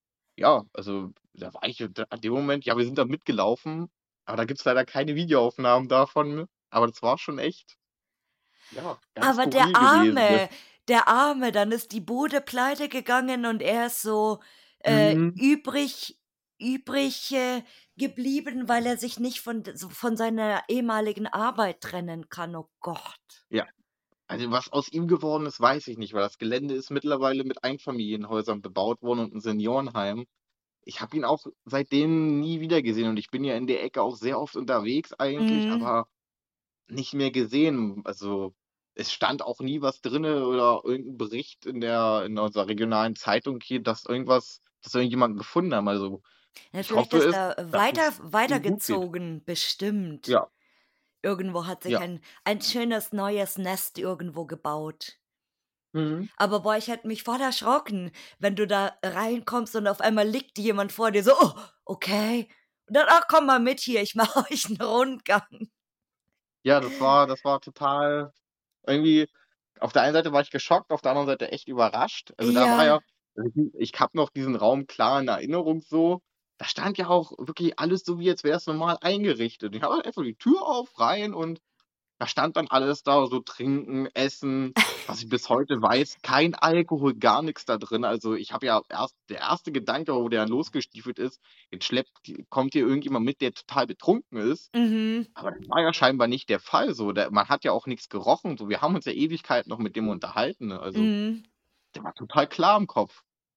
ja, also, da war ich da an dem Moment ja, wir sind da mitgelaufen, aber da gibt's leider keine Videoaufnahmen davon, aber das war schon echt ja, ganz
Aber der
skurril gewesen, ne?
Arme, der Arme, dann ist die Bude pleitegegangen und er ist so, äh,
Mhm.
übrig übrig, äh, geblieben, weil er sich nicht von d so von seiner ehemaligen Arbeit trennen kann. Oh Gott.
Ja. Also, was aus ihm geworden ist, weiß ich nicht, weil das Gelände ist mittlerweile mit Einfamilienhäusern bebaut worden und 'n Seniorenheim. Ich habe ihn auch seitdem nie wieder gesehen und ich bin ja in der Ecke auch sehr oft unterwegs eigentlich,
Mhm.
aber nicht mehr gesehen. Also, es stand auch nie was drinnen oder irgend 'n Bericht in der in unserer regionalen Zeitung hier, dass irgendwas dass irgendjemanden gefunden haben. Also,
Ja,
ich
vielleicht
hoffe
ist
es,
er
dass
weiter
es ihm gut geht.
weitergezogen, bestimmt.
Ja.
Irgendwo hat sich
Ja.
ein ein schönes neues Nest irgendwo gebaut.
Mhm.
Aber boah, ich hätte mich voll erschrocken, wenn du da reinkommst und auf einmal liegt jemand vor dir so: „Oh, okay.“ Und dann: „Ach, komm mal mit hier, ich mache euch 'n Rundgang.“
Ja, das war das war total irgendwie auf der einen Seite war ich geschockt, auf der anderen Seite echt überrascht. Also, da war
Ja.
ja ich habe noch diesen Raum klar in Erinnerung so. Da stand ja auch wirklich alles so, wie als wäre es normal eingerichtet. Ich habe halt einfach die Tür auf, rein und da stand dann alles da, so Trinken, Essen, was ich bis heute weiß, kein Alkohol, gar nix da drin. Also, ich habe ja erst der erste Gedanke, wo der dann losgestiefelt ist: „Jetzt schleppt kommt hier irgendjemand mit, der total betrunken ist.“
Mhm.
Aber das war ja scheinbar nicht der Fall so. Der man hat ja auch nix gerochen so. Wir haben uns ja Ewigkeiten noch mit dem unterhalten, ne? Also,
Mhm.
der war total klar im Kopf.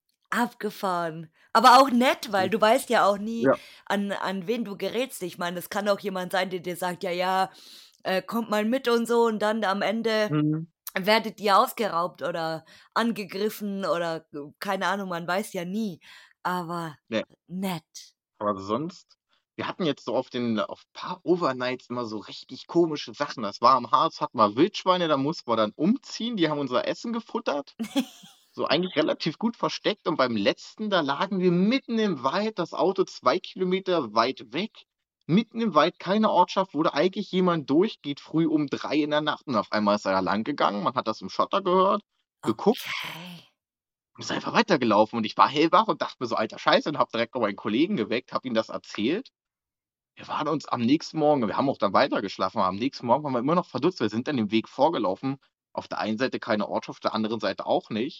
Abgefahren. Aber auch nett, weil
Mhm.
du weißt ja auch nie,
Ja.
an an wen du gerätst. Ich meine, es kann auch jemand sein, der dir sagt: „Ja, ja, äh, kommt mal mit und so“ und dann am Ende
Mhm.
werdet ihr ausgeraubt oder angegriffen oder g keine Ahnung, man weiß ja nie, aber
Ne.
nett.
Aber sonst wir hatten jetzt so auf den auf paar Overnights immer so richtig komische Sachen. Das war im Harz hatten wir Wildschweine, da mussten wir dann umziehen, die haben unser Essen gefuttert. So eigentlich relativ gut versteckt und beim letzten, da lagen wir mitten im Wald, das Auto zwei Kilometer weit weg, mitten im Wald, keine Ortschaft, wo da eigentlich jemand durchgeht, früh um drei in der Nacht und auf einmal ist er da langgegangen. Man hat das im Schotter gehört, geguckt
Okay.
und ist einfach weitergelaufen und ich war hellwach und dachte mir so: „Alter Scheiße“ und habe direkt noch meinen Kollegen geweckt, habe ihm das erzählt. Wir waren uns am nächsten Morgen wir haben auch dann weitergeschlafen, aber am nächsten Morgen waren wir immer noch verdutzt. Wir sind dann den Weg vorgelaufen. Auf der einen Seite keine Ortschaft, auf der anderen Seite auch nicht.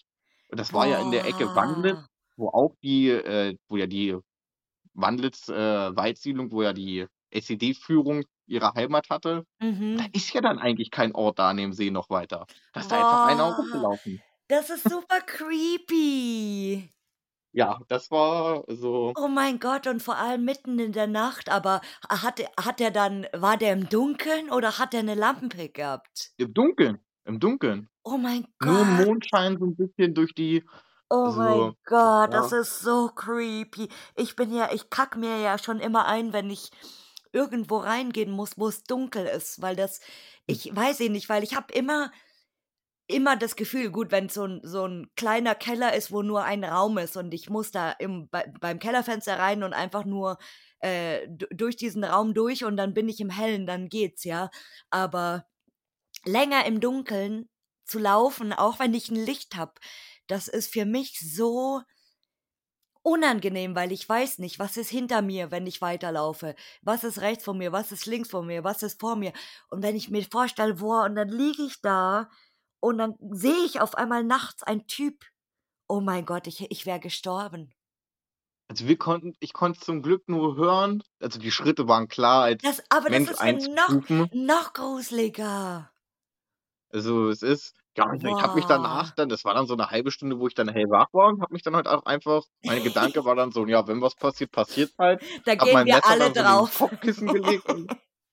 Und das war ja in der Ecke Wandlitz,
Boah.
wo auch die äh, wo ja die Wandlitz, äh, Waldsiedlung, wo ja die S E D-Führung ihre Heimat hatte. Und da
Mhm.
ist ja dann eigentlich kein Ort da an dem See noch weiter. Da ist da einfach einer
Boah,
rumgelaufen.
das ist super creepy.
Ja, das war so
Oh mein Gott, und vor allem mitten in der Nacht, aber hat er hat er dann war der im Dunkeln oder hat er 'ne Lampe gehabt?
im Dunkeln, im Dunkeln.
Oh mein
Nur
Gott.
Mondschein so 'n bisschen durch die
Oh
also,
mein Gott, das
ja.
ist so creepy. Ich bin ja ich kacke mir ja schon immer ein, wenn ich irgendwo reingehen muss, wo's dunkel ist, weil das
Hm.
ich weiß ich nicht, weil ich habe immer immer das Gefühl, gut, wenn's so 'n so 'n kleiner Keller ist, wo nur ein Raum ist und ich muss da im bei beim Kellerfenster rein und einfach nur, äh, d durch diesen Raum durch und dann bin ich im Hellen, dann geht's, ja. Aber länger im Dunkeln zu laufen, auch wenn ich 'n Licht habe, das ist für mich so unangenehm, weil ich weiß nicht, was ist hinter mir, wenn ich weiterlaufe? Was ist rechts von mir? Was ist links von mir? Was ist vor mir? Und wenn ich mir vorstelle, boah, und dann liege ich da und dann sehe ich auf einmal nachts einen Typ. Oh mein Gott, ich ich wäre gestorben.
Also, wir konnten ich konnte es zum Glück nur hören. Also, die Schritte waren klar als
Das aber das
Mensch
ist ja noch
einzustufen.
noch gruseliger.
Also, es ist ja, also, ich habe mich danach
Boah.
dann das war dann so 'ne halbe Stunde, wo ich dann hellwach war und habe mich dann halt auch einfach mein Gedanke war dann so: „Ja, wenn was passiert, passiert's halt.“
Da
Habe
gehen
mein
wir
Messer
alle
dann so neben's
drauf.
Kopfkissen gelegt und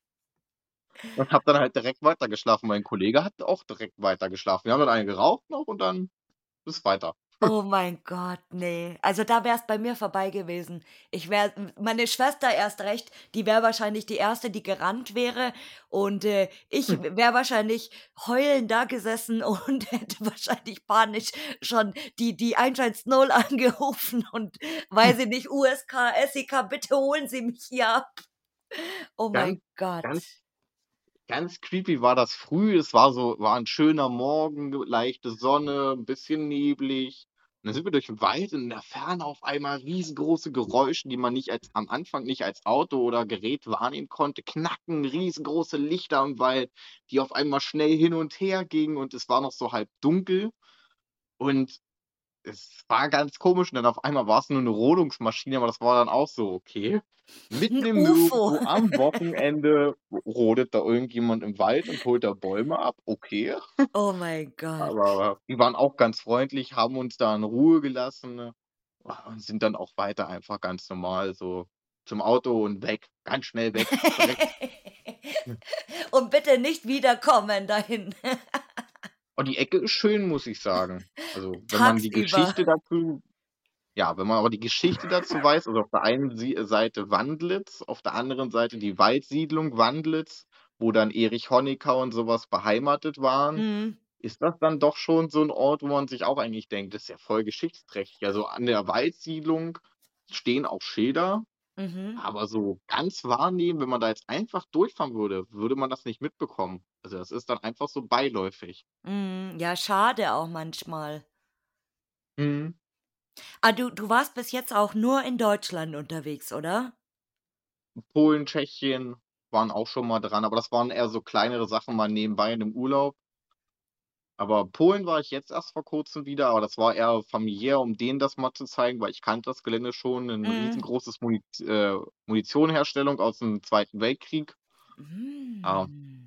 und habe dann halt direkt weitergeschlafen. Mein Kollege hat auch direkt weitergeschlafen. Wir haben dann eine geraucht noch und dann ist weiter.
Oh mein Gott, ne. Also, da wär's bei mir vorbei gewesen. Ich wäre m meine Schwester erst recht, die wäre wahrscheinlich die Erste, die gerannt wäre und, äh, ich
Hm.
w wäre wahrscheinlich heulend da gesessen und hätte wahrscheinlich panisch schon die die eins eins null angerufen und
Hm.
weiß ich nicht, USK, SEK, bitte holen Sie mich hier ab. Oh
Ganz
mein Gott.
ganz ganz creepy war das früh. Es war so war 'n schöner Morgen, leichte Sonne, 'n bisschen neblig. Und dann sind wir durch 'n Wald und in der Ferne auf einmal riesengroße Geräusche, die man nicht als am Anfang nicht als Auto oder Gerät wahrnehmen konnte. Knacken, riesengroße Lichter im Wald, die auf einmal schnell hin und her gingen und es war noch so halbdunkel. Und es war ganz komisch und dann auf einmal war's nur 'ne Rodungsmaschine, aber das war dann auch so: „Okay,
'N
mitten im
UFO.
Nirgendwo am Wochenende ro rodet da irgendjemand im Wald und holt da Bäume ab, okay.“
Oh mein Gott.
Aber die waren auch ganz freundlich, haben uns da in Ruhe gelassen und sind dann auch weiter einfach ganz normal so zum Auto und weg, ganz schnell weg, direkt. Hm.
Und bitte nicht wiederkommen dahin.
Oh, die Ecke ist schön, muss ich sagen. Also, wenn man die
Tagsüber.
Geschichte dazu ja, wenn man aber die Geschichte dazu weiß, also, auf der einen Sie Seite Wandlitz, auf der anderen Seite die Waldsiedlung Wandlitz, wo dann Erich Honecker und so was beheimatet waren,
Mhm.
ist das dann doch schon so 'n Ort, wo man sich auch eigentlich denkt: „Das ist ja voll geschichtsträchtig.“ Also, an der Waldsiedlung stehen auch Schilder,
Mhm.
aber so ganz wahrnehmen, wenn man da jetzt einfach durchfahren würde, würde man das nicht mitbekommen. Also, das ist dann einfach so beiläufig.
Mhm. Ja, schade auch manchmal.
Mhm.
Ah, du du warst bis jetzt auch nur in Deutschland unterwegs, oder?
Polen, Tschechien waren auch schon mal dran, aber das waren eher so kleinere Sachen mal nebenbei in 'nem Urlaub. Aber Polen war ich jetzt erst vor Kurzem wieder, aber das war eher familiär, um denen das mal zu zeigen, weil ich kannte das Gelände schon, 'nen
Mhm.
riesengroßes Muniz äh, Munitionherstellung aus'm Zweiten Weltkrieg. Ja.
Hm.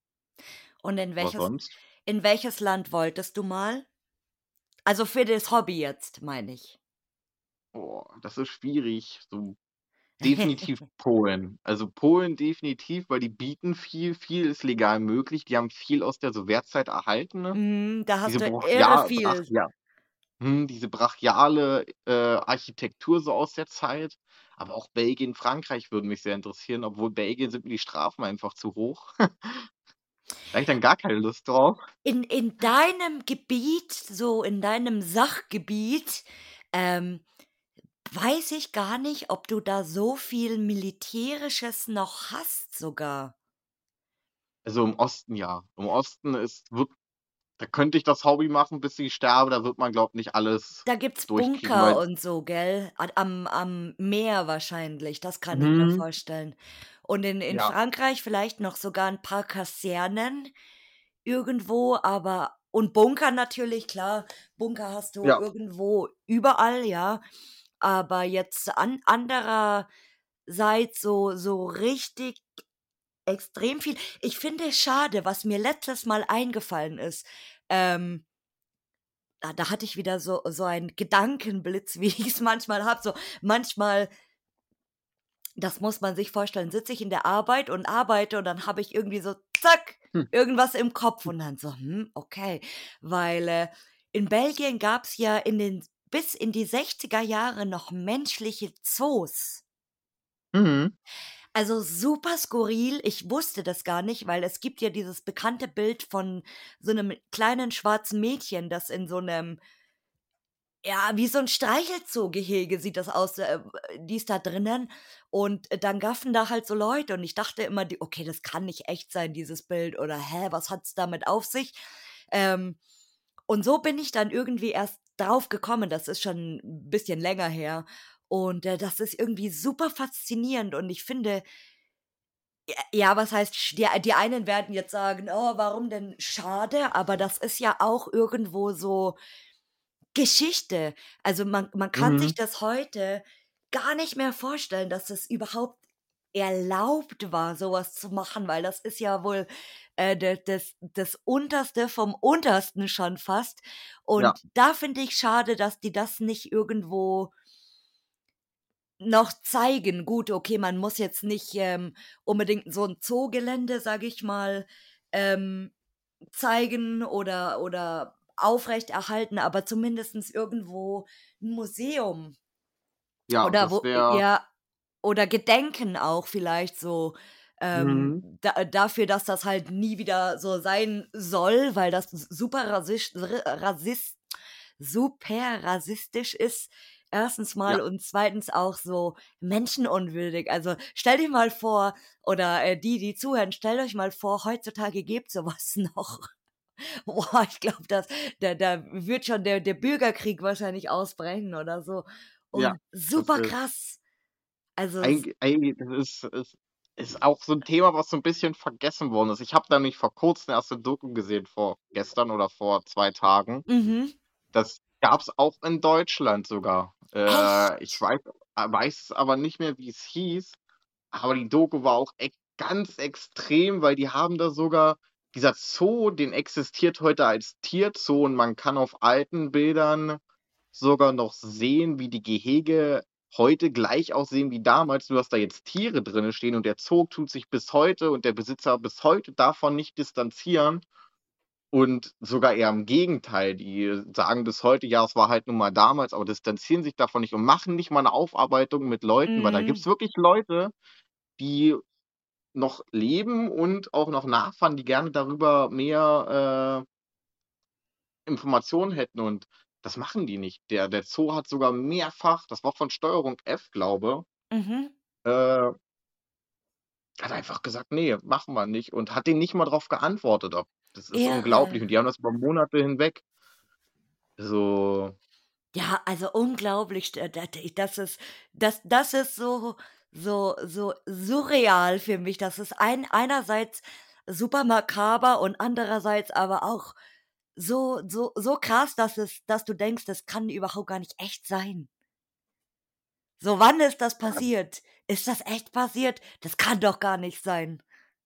Und in
Aber
welches
sonst
in welches Land wolltest du mal? Also, für das Hobby jetzt, meine ich.
Boah, das ist schwierig. So definitiv Polen. Also, Polen definitiv, weil die bieten viel, viel ist legal möglich. Die haben viel aus der Sowjetzeit erhalten, ne?
Mhm, da
Diese
hast du irre
brachial
viel.
brachia mhm, diese brachiale, äh, Architektur so aus der Zeit. Aber auch Belgien, Frankreich würden mich sehr interessieren, obwohl Belgien sind mir die Strafen einfach zu hoch. Da habe ich dann gar keine Lust drauf.
In in deinem Gebiet, so in deinem Sachgebiet, ähm, weiß ich gar nicht, ob du da so viel Militärisches noch hast sogar.
Also, im Osten ja. Im Osten ist wird da könnte ich das Hobby machen, bis ich sterbe, da wird man, glaube nicht alles
Da gibt's
durchkriegen,
Bunker
weil
und so, gell? Ad am am Meer wahrscheinlich, das kann ich mir
Mhm.
vorstellen. Und in in
Ja.
Frankreich vielleicht noch sogar 'n paar Kasernen irgendwo, aber und Bunker natürlich, klar. Bunker hast du
Ja.
irgendwo überall, ja. Aber jetzt an andererseits so so richtig extrem viel ich finde es schade, was mir letztes Mal eingefallen ist, ähm da da hatte ich wieder so so einen Gedankenblitz, wie ich's manchmal habe. So manchmal das muss man sich vorstellen, sitze ich in der Arbeit und arbeite und dann habe ich irgendwie so zack,
Hm.
irgendwas im Kopf und dann so: „Hm, okay.“ Weil, äh, in Belgien gab's ja in den bis in die sechziger Jahre noch menschliche Zoos.
Mhm.
Also, super skurril. Ich wusste das gar nicht, weil es gibt ja dieses bekannte Bild von so 'nem kleinen schwarzen Mädchen, das in so 'nem ja, wie so 'n Streichelzoo-Gehege sieht das aus, äh, die ist da drinnen und dann gaffen da halt so Leute und ich dachte immer, die okay, das kann nicht echt sein, dieses Bild oder hä, was hat's damit auf sich? Ähm, und so bin ich dann irgendwie erst drauf gekommen, das ist schon 'n bisschen länger her und, äh, das ist irgendwie super faszinierend und ich finde J ja, was heißt sch die die einen werden jetzt sagen: „Oh, warum denn schade?“ Aber das ist ja auch irgendwo so Geschichte. Also, man man kann sich
Mhm.
das heute gar nicht mehr vorstellen, dass es überhaupt erlaubt war, so was zu machen, weil das ist ja wohl, äh, d das das Unterste vom Untersten schon fast.
Ja.
Und da finde ich schade, dass die das nicht irgendwo noch zeigen. Gut, okay, man muss jetzt nicht, ähm, unbedingt so 'n Zoogelände, sage ich mal, ähm, zeigen oder oder aufrechterhalten, aber zumindestens irgendwo 'n Museum.
Ja,
Oder
das
wo
wäre
ja, oder gedenken auch vielleicht so, ähm,
Mhm.
da dafür, dass das halt nie wieder so sein soll, weil das s super rasisch r rasis super rassistisch ist, erstens mal
Ja.
und zweitens auch so menschenunwürdig. Also, stell dir mal vor oder, äh, die, die zuhören, stellt euch mal vor, heutzutage gibt's so was noch. Boah, ich glaube, das da da würde schon der der Bürgerkrieg wahrscheinlich ausbrechen oder so.
Ja,
Und
das
super
ist
krass. Also s
Eig eigentlich ist ist ist auch so 'n Thema, was so 'n bisschen vergessen worden ist. Ich habe da nämlich vor Kurzem erst 'ne Doku gesehen, vorgestern oder vor zwei Tagen.
Mhm.
Das gab's auch in Deutschland sogar. Äh, ich
Echt?
weiß a weiß aber nicht mehr, wie es hieß, aber die Doku war auch echt ganz extrem, weil die haben da sogar dieser Zoo, den existiert heute als Tierzoo und man kann auf alten Bildern sogar noch sehen, wie die Gehege heute gleich aussehen wie damals, nur dass da jetzt Tiere drinnen stehen und der Zoo tut sich bis heute und der Besitzer bis heute davon nicht distanzieren und sogar eher im Gegenteil. Die sagen bis heute: „Ja, es war halt nun mal damals“, aber distanzieren sich davon nicht und machen nicht mal 'ne Aufarbeitung mit Leuten, weil da gibt's
Mhm.
wirklich Leute, die noch leben und auch noch Nachfahren, die gerne darüber mehr, äh Informationen hätten und das machen die nicht. Der der Zoo hat sogar mehrfach das war von Steuerung F, glaube
Mhm.
äh hat einfach gesagt: „Ne, machen wir nicht“ und hat denen nicht mal drauf geantwortet auch. Das ist unglaublich und
Irre.
die haben das über Monate hinweg so
Ja, also unglaublich, d d d das ist das das ist so so so surreal für mich. Das ist ein einerseits super makaber und andererseits aber auch so so so krass, dass es dass du denkst, das kann überhaupt gar nicht echt sein. So, wann ist das passiert? Ist das echt passiert? Das kann doch gar nicht sein.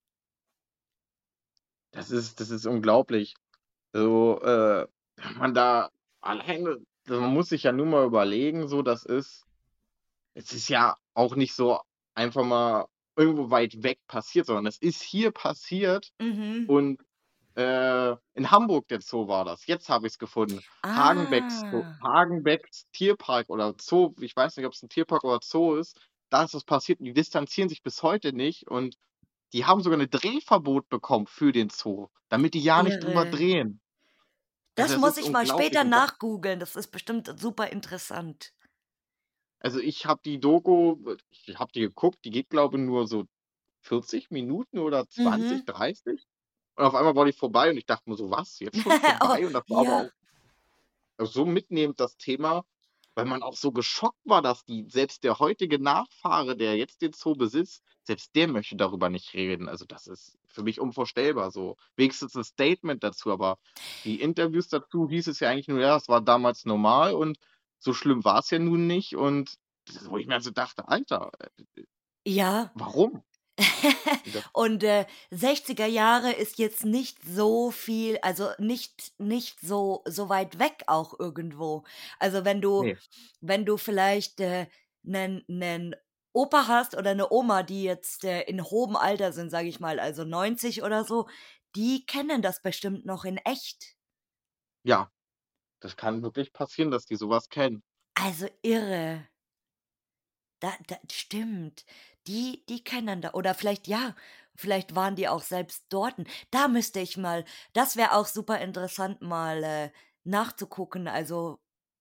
Das ist das ist unglaublich. So, äh, wenn man da alleine man muss sich ja nur mal überlegen, so, das ist es ist ja auch nicht so einfach mal irgendwo weit weg passiert, sondern es ist hier passiert
Mhm.
und, äh, in Hamburg der Zoo war das. Jetzt habe ich's gefunden. Hagenbecks Zoo
Ah.
Hagenbecks Tierpark oder Zoo, ich weiß nicht, ob's 'n Tierpark oder Zoo ist. Da ist das passiert und die distanzieren sich bis heute nicht und die haben sogar 'ne Drehverbot bekommen für den Zoo, damit die ja nicht drüber
Irre.
drehen. Also,
Das
es
muss
ist
ich mal
unglaublich
später
und da
nachgoogeln. Das ist bestimmt super interessant.
Also, ich habe die Doku ich habe die geguckt, die geht, glaube nur so vierzig Minuten oder zwanzig,
Mhm.
dreißig und auf einmal war die vorbei und ich dachte mir so: „Was, jetzt schon
Oh,
vorbei?“ Und das war aber
ja.
auch so mitnehmend das Thema, weil man auch so geschockt war, dass die selbst der heutige Nachfahre, der jetzt den Zoo besitzt, selbst der möchte darüber nicht reden. Also, das ist für mich unvorstellbar so. Wenigstens 'n Statement dazu, aber die Interviews dazu hieß es ja eigentlich nur: „Ja, es war damals normal und so schlimm war's ja nun nicht." Und wo ich mir so dachte: „Alter, äh,
Ja.
warum?" Das
Und, äh, sechziger Jahre ist jetzt nicht so viel, also nicht nicht so so weit weg auch irgendwo. Also, wenn du
ne,
wenn du vielleicht, äh, 'nen 'nen Opa hast oder 'ne Oma, die jetzt, äh, in hohem Alter sind, sage ich mal, also neunzig oder so, die kennen das bestimmt noch in echt.
ja, das kann wirklich passieren, dass die so was kennen.
Also irre. Da da stimmt. Die die kennen da, oder vielleicht, ja, vielleicht waren die auch selbst dorten. Da müsste ich mal, das wäre auch super interessant, mal, äh, nachzugucken, also,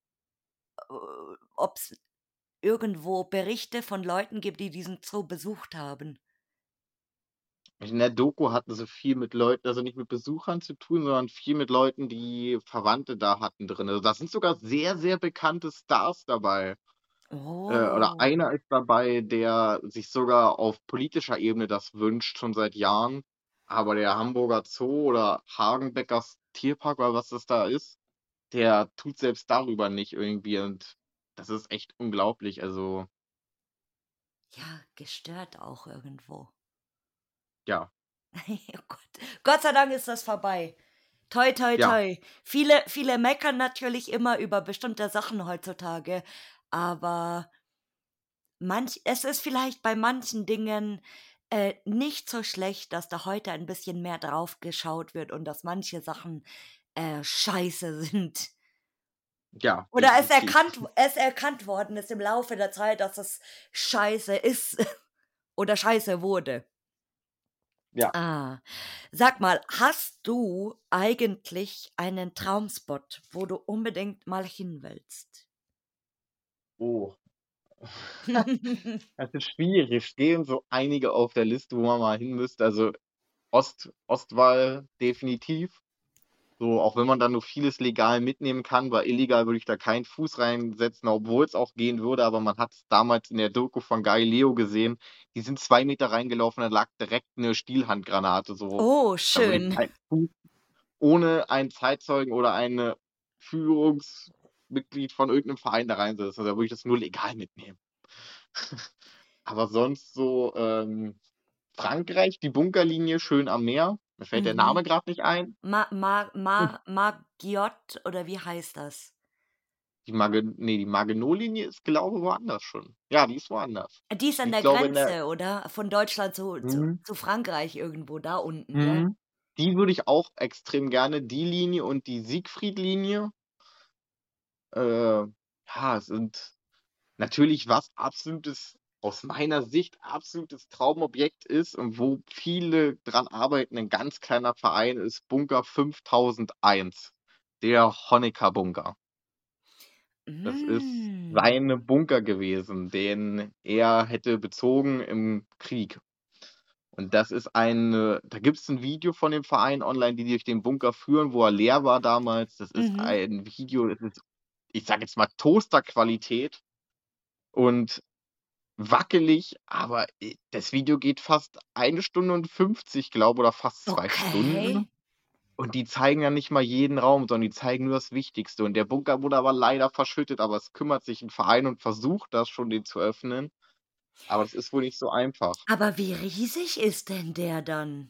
äh, ob's irgendwo Berichte von Leuten gibt, die diesen Zoo besucht haben.
In der Doku hatten sie viel mit Leuten, also nicht mit Besuchern zu tun, sondern viel mit Leuten, die Verwandte da hatten drin. Also, da sind sogar sehr, sehr bekannte Stars dabei. Äh, oder
Oh,
einer ist dabei, der sich sogar auf politischer Ebene das wünscht, schon seit Jahren. Aber der Hamburger Zoo oder Hagenbeckers Tierpark oder was das da ist, der tut selbst darüber nicht irgendwie und das ist echt unglaublich. Also,
ja, gestört auch irgendwo.
ja,
Oh Gott. Gott sei Dank ist das vorbei. Toi, toi,
ja,
toi. Viele viele meckern natürlich immer über bestimmte Sachen heutzutage, aber manch es ist vielleicht bei manchen Dingen, äh, nicht so schlecht, dass da heute ein bisschen mehr drauf geschaut wird und dass manche Sachen, äh, scheiße sind.
ja,
Oder es
definitiv.
erkannt es erkannt worden ist im Laufe der Zeit, dass es scheiße ist oder scheiße wurde.
Ja.
Ah, sag mal, hast du eigentlich einen Traumspot, wo du unbedingt mal hin willst?
Oh. Das ist schwierig. Es stehen so einige auf der Liste, wo man mal hin müsste. Also, Ost Ostwall definitiv. So, auch wenn man da nur vieles legal mitnehmen kann, weil illegal würde ich da keinen Fuß reinsetzen, obwohl es auch gehen würde, aber man hat's damals in der Doku von Galileo gesehen. Die sind zwei Meter reingelaufen, da lag direkt 'ne Stielhandgranate so.
Oh,
Da würde ich
schön.
keinen Fuß ohne einen Zeitzeugen oder eine Führungsmitglied von irgend 'nem Verein da reinsetzen. Also, da würde ich das nur legal mitnehmen. Aber sonst so, ähm, Frankreich, die Bunkerlinie schön am Meer. Mir fällt der
Mhm.
Name grad nicht ein.
Ma Ma Ma Margiotte oder wie heißt das?
Die Magen ne, die Maginot-Linie ist, glaube, woanders schon. Ja, die ist woanders.
Äh, die ist an
Ich
der
glaube in der
Grenze, oder? Von Deutschland zu zu
mhm,
zu Frankreich irgendwo da unten, gell?
mhm. Die würde ich auch extrem gerne, die Linie und die Siegfried-Linie. Äh, ja, sind natürlich, was absolutes aus meiner Sicht absolutes Traumobjekt ist und wo viele dran arbeiten, 'n ganz kleiner Verein ist Bunker fünftausendeins, der Honecker-Bunker. Das ist
Hm.
seine Bunker gewesen, den er hätte bezogen im Krieg. Und das ist ein da gibt's 'n Video von dem Verein online, die durch den Bunker führen, wo er leer war damals. Das ist
Mhm.
ein Video, das ist, ich sage jetzt mal, Toasterqualität und wackelig, aber, äh, das Video geht fast eine Stunde und fünfzig, glaube, oder fast zwei Stunden.
Okay.
Und die zeigen ja nicht mal jeden Raum, sondern die zeigen nur das Wichtigste. Und der Bunker wurde aber leider verschüttet, aber es kümmert sich 'n Verein und versucht das schon, den zu öffnen. Aber das ist wohl nicht so einfach.
Aber wie riesig ist denn der dann?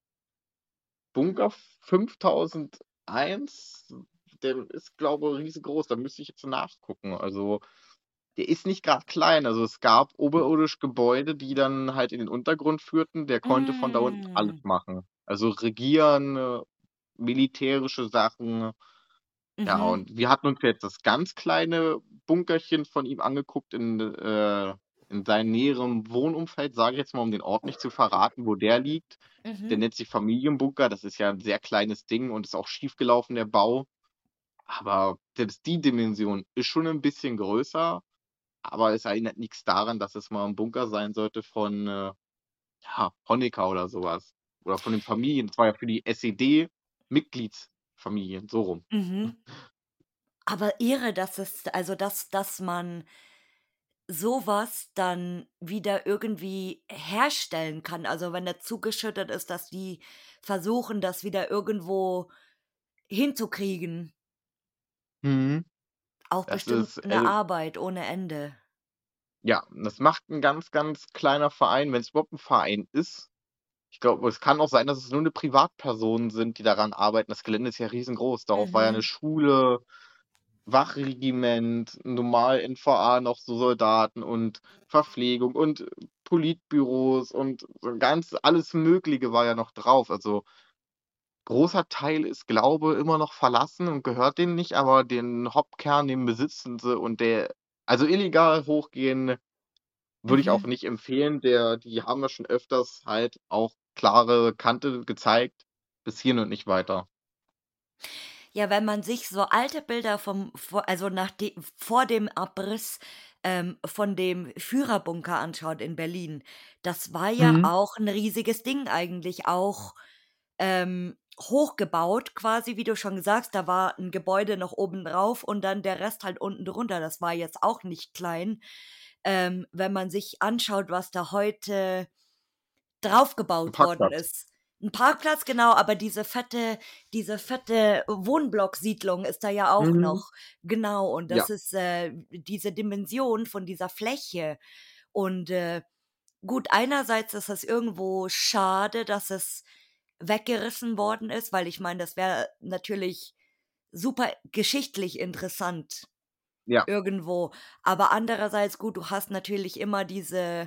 Bunker fünftausendeins, der ist, glaube, riesengroß. Da müsste ich jetzt nachgucken. Also, der ist nicht grad klein. Also, es gab oberirdisch Gebäude, die dann halt in den Untergrund führten. Der konnte von da unten alles
Hm.
machen. Also, regieren, äh, militärische Sachen. Ja,
Mhm.
und wir hatten uns jetzt das ganz kleine Bunkerchen von ihm angeguckt in äh, in seinem näheren Wohnumfeld, sage ich jetzt mal, um den Ort nicht zu verraten, wo der liegt. Der
Mhm.
nennt sich Familienbunker. Das ist ja 'n sehr kleines Ding und ist auch schiefgelaufen, der Bau. Aber selbst die Dimension ist schon 'n bisschen größer, aber es erinnert nix daran, dass es mal 'n Bunker sein sollte von, äh, ja, Honecker oder so was. Oder von den Familien. Das war ja für die S E D-Mitgliedsfamilien, so rum.
Mhm. Aber irre, dass es, also, dass dass man so was dann wieder irgendwie herstellen kann. Also, wenn der zugeschüttet ist, dass die versuchen, das wieder irgendwo hinzukriegen.
Mhm.
Auch
Das
bestimmt
ist,
'ne
also
Arbeit ohne Ende.
ja, das macht 'n ganz, ganz kleiner Verein, wenn's überhaupt 'n Verein ist. Ich glaube, es kann auch sein, dass es nur 'ne Privatpersonen sind, die daran arbeiten. Das Gelände ist ja riesengroß. Darauf war ja 'ne
Mhm.
Schule, Wachregiment, normal N V A noch so Soldaten und Verpflegung und Politbüros und so ganz alles Mögliche war ja noch drauf. Also, großer Teil ist, glaube, immer noch verlassen und gehört denen nicht, aber den Hauptkern, den besitzen sie und der also, illegal hochgehen würde ich auch
Mhm.
nicht empfehlen. Der die haben ja schon öfters halt auch klare Kante gezeigt, bis hierhin und nicht weiter.
Ja, wenn man sich so alte Bilder vom vor also, nach de vor dem Abriss, ähm, von dem Führerbunker anschaut in Berlin, das war ja
Mhm.
auch 'n riesiges Ding eigentlich, auch, ähm, hochgebaut quasi, wie du schon sagst, da war 'n Gebäude noch oben drauf und dann der Rest halt unten drunter. Das war jetzt auch nicht klein. Ähm, wenn man sich anschaut, was da heute
'N
draufgebaut worden
Parkplatz.
ist. 'N Parkplatz, genau, aber diese fette diese fette Wohnblocksiedlung ist da ja auch
Mhm.
noch. Genau, und
Ja.
das ist, äh, diese Dimension von dieser Fläche. Und, äh, gut, einerseits ist es irgendwo schade, dass es weggerissen worden ist, weil ich meine, das wäre natürlich super geschichtlich interessant
Ja.
irgendwo. Aber andererseits, gut, du hast natürlich immer diese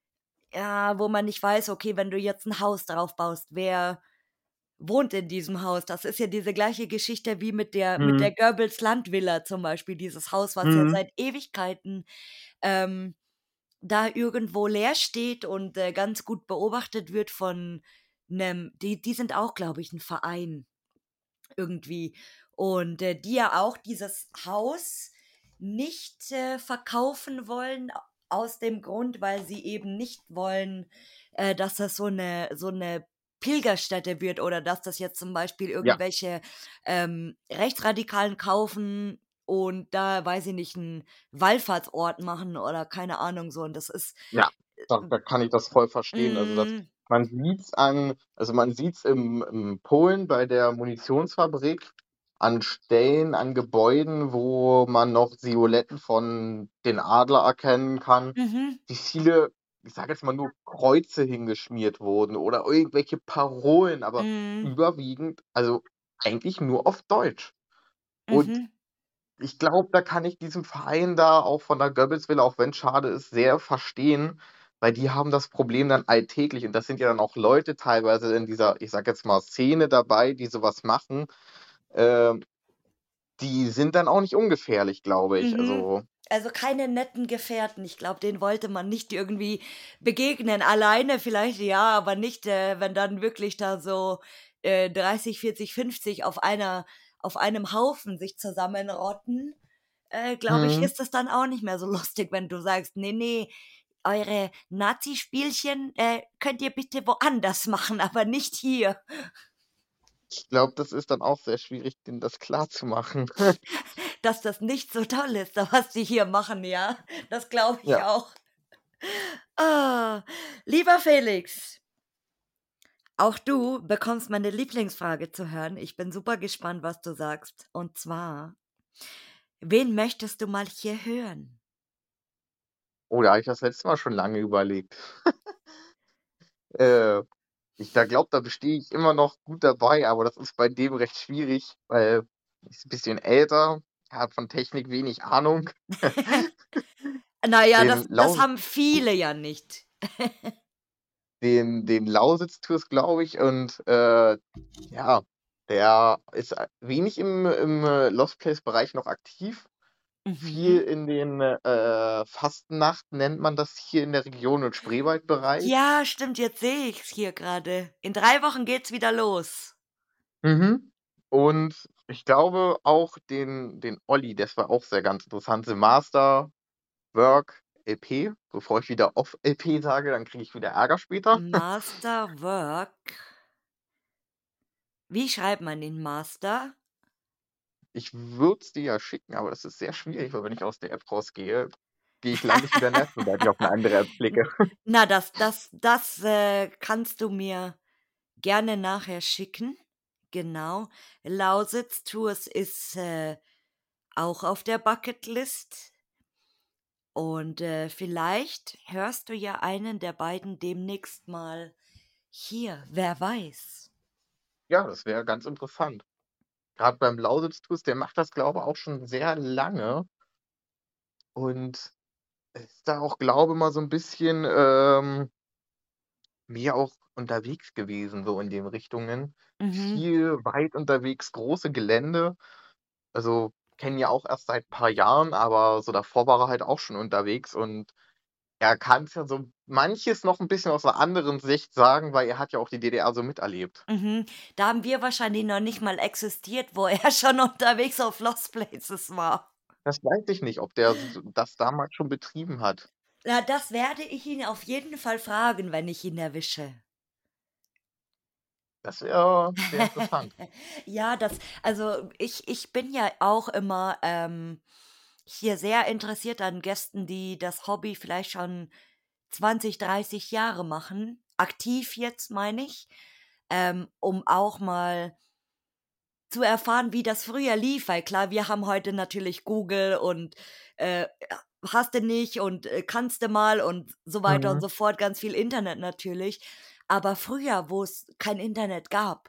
ja, wo man nicht weiß, okay, wenn du jetzt 'n Haus drauf baust, wer wohnt in diesem Haus? Das ist ja diese gleiche Geschichte wie mit der mit
Mhm.
der Goebbels-Land-Villa zum Beispiel, dieses Haus, was ja
Mhm.
seit Ewigkeiten, ähm, da irgendwo leer steht und, äh, ganz gut beobachtet wird von 'nem die die sind auch, glaube ich, 'n Verein irgendwie. Und, äh, die ja auch dieses Haus nicht, äh, verkaufen wollen a aus dem Grund, weil sie eben nicht wollen, äh, dass das so 'ne so 'ne Pilgerstätte wird oder dass das jetzt zum Beispiel
Ja.
irgendwelche, ähm, Rechtsradikalen kaufen und da, weiß ich nicht, 'n Wallfahrtsort machen oder keine Ahnung so. Und das ist,
Ja, da
äh,
da kann ich das voll verstehen. Also, das
mhm.
man sieht's an also, man sieht's im im Polen bei der Munitionsfabrik an Stellen, an Gebäuden, wo man noch Silhouetten von den Adler erkennen kann,
Mhm.
wie viele, ich sage jetzt mal, nur Kreuze hingeschmiert wurden oder irgendwelche Parolen, aber
Mhm.
überwiegend also, eigentlich nur auf Deutsch. Und
Mhm.
ich glaube, da kann ich diesen Verein da auch von der Goebbels-Villa, auch wenn's schade ist, sehr verstehen, weil die haben das Problem dann alltäglich und das sind ja dann auch Leute teilweise in dieser, ich sage jetzt mal, Szene dabei, die so was machen. Ähm, die sind dann auch nicht ungefährlich, glaube ich.
Mhm.
Also
Also, keine netten Gefährten. Ich glaube, denen wollte man nicht irgendwie begegnen. Alleine vielleicht ja, aber nicht, äh, wenn dann wirklich da so, äh, dreißig, vierzig, fünfzig auf einer auf einem Haufen sich zusammenrotten, äh, glaube ich,
Mhm.
ist das dann auch nicht mehr so lustig, wenn du sagst: „Ne, ne, eure Nazi-Spielchen, äh, könnt ihr bitte woanders machen, aber nicht hier.“
Ich glaube, das ist dann auch sehr schwierig, denen das klarzumachen.
Dass das nicht so toll ist, da was die hier machen, ja? Das glaube ich
Ja.
auch. Ah, lieber Felix auch du bekommst meine Lieblingsfrage zu hören. Ich bin super gespannt, was du sagst. Und zwar: Wen möchtest du mal hier hören?
Oh, da habe ich das letzte Mal schon lange überlegt. Äh, ich da glaube, da bestehe ich immer noch gut dabei, aber das ist bei dem recht schwierig, weil ist 'n bisschen älter, hat von Technik wenig Ahnung.
Na ja, das
Den
das
Lau
haben viele ja nicht.
den den Lausitz-Tours, glaube ich und, äh, ja, der ist, äh, wenig im im, äh, Lost Place-Bereich noch aktiv. Viel
Mhm.
in den, äh, Fastnacht nennt man das hier in der Region und Spreewaldbereich.
Ja, stimmt, jetzt sehe ich's hier grade. In drei Wochen geht's wieder los.
Mhm. Und ich glaube auch den den Olli, das war auch sehr ganz interessant. The Master Work LP, bevor ich wieder Off LP sage, dann kriege ich wieder Ärger später.
Masterwork. Wie schreibt man den Master?
Ich würde es dir ja schicken, aber das ist sehr schwierig, weil wenn ich aus der App rausgehe gehe ich lande ich wieder in der Nächsten, sobald ich auf 'ne andere App klicke.
Na, das das das, äh, kannst du mir gerne nachher schicken. Genau. Lausitz-Tours ist, äh, auch auf der Bucketlist. Und, äh, vielleicht hörst du ja einen der beiden demnächst mal hier, wer weiß.
Ja, das wäre ganz interessant. Grad beim Lausitz-Tours, der macht das, glaube auch schon sehr lange und ist da auch, glaube mal so 'n bisschen, ähm mehr auch unterwegs gewesen, so in den Richtungen.
Mhm.
Viel weit unterwegs, große Gelände. Also, kenne ihn ja auch erst seit paar Jahren, aber so davor war er halt auch schon unterwegs und er kann's ja so manches noch 'n bisschen aus 'ner anderen Sicht sagen, weil er hat ja auch die D D R so miterlebt.
Mhm. Da haben wir wahrscheinlich noch nicht mal existiert, wo er schon unterwegs auf Lost Places war.
Das weiß ich nicht, ob der s das damals schon betrieben hat.
Na, das werde ich ihn auf jeden Fall fragen, wenn ich ihn erwische.
Das wäre sehr interessant.
Ja, das also, ich ich bin ja auch immer, ähm, hier sehr interessiert an Gästen, die das Hobby vielleicht schon zwanzig, dreißig Jahre machen, aktiv jetzt, meine ich, ähm, um auch mal zu erfahren, wie das früher lief, weil klar, wir haben heute natürlich Google und, äh, hast du nicht und, äh, kannst du mal und so weiter und
Mhm.
so fort, ganz viel Internet natürlich. Aber früher, wo's kein Internet gab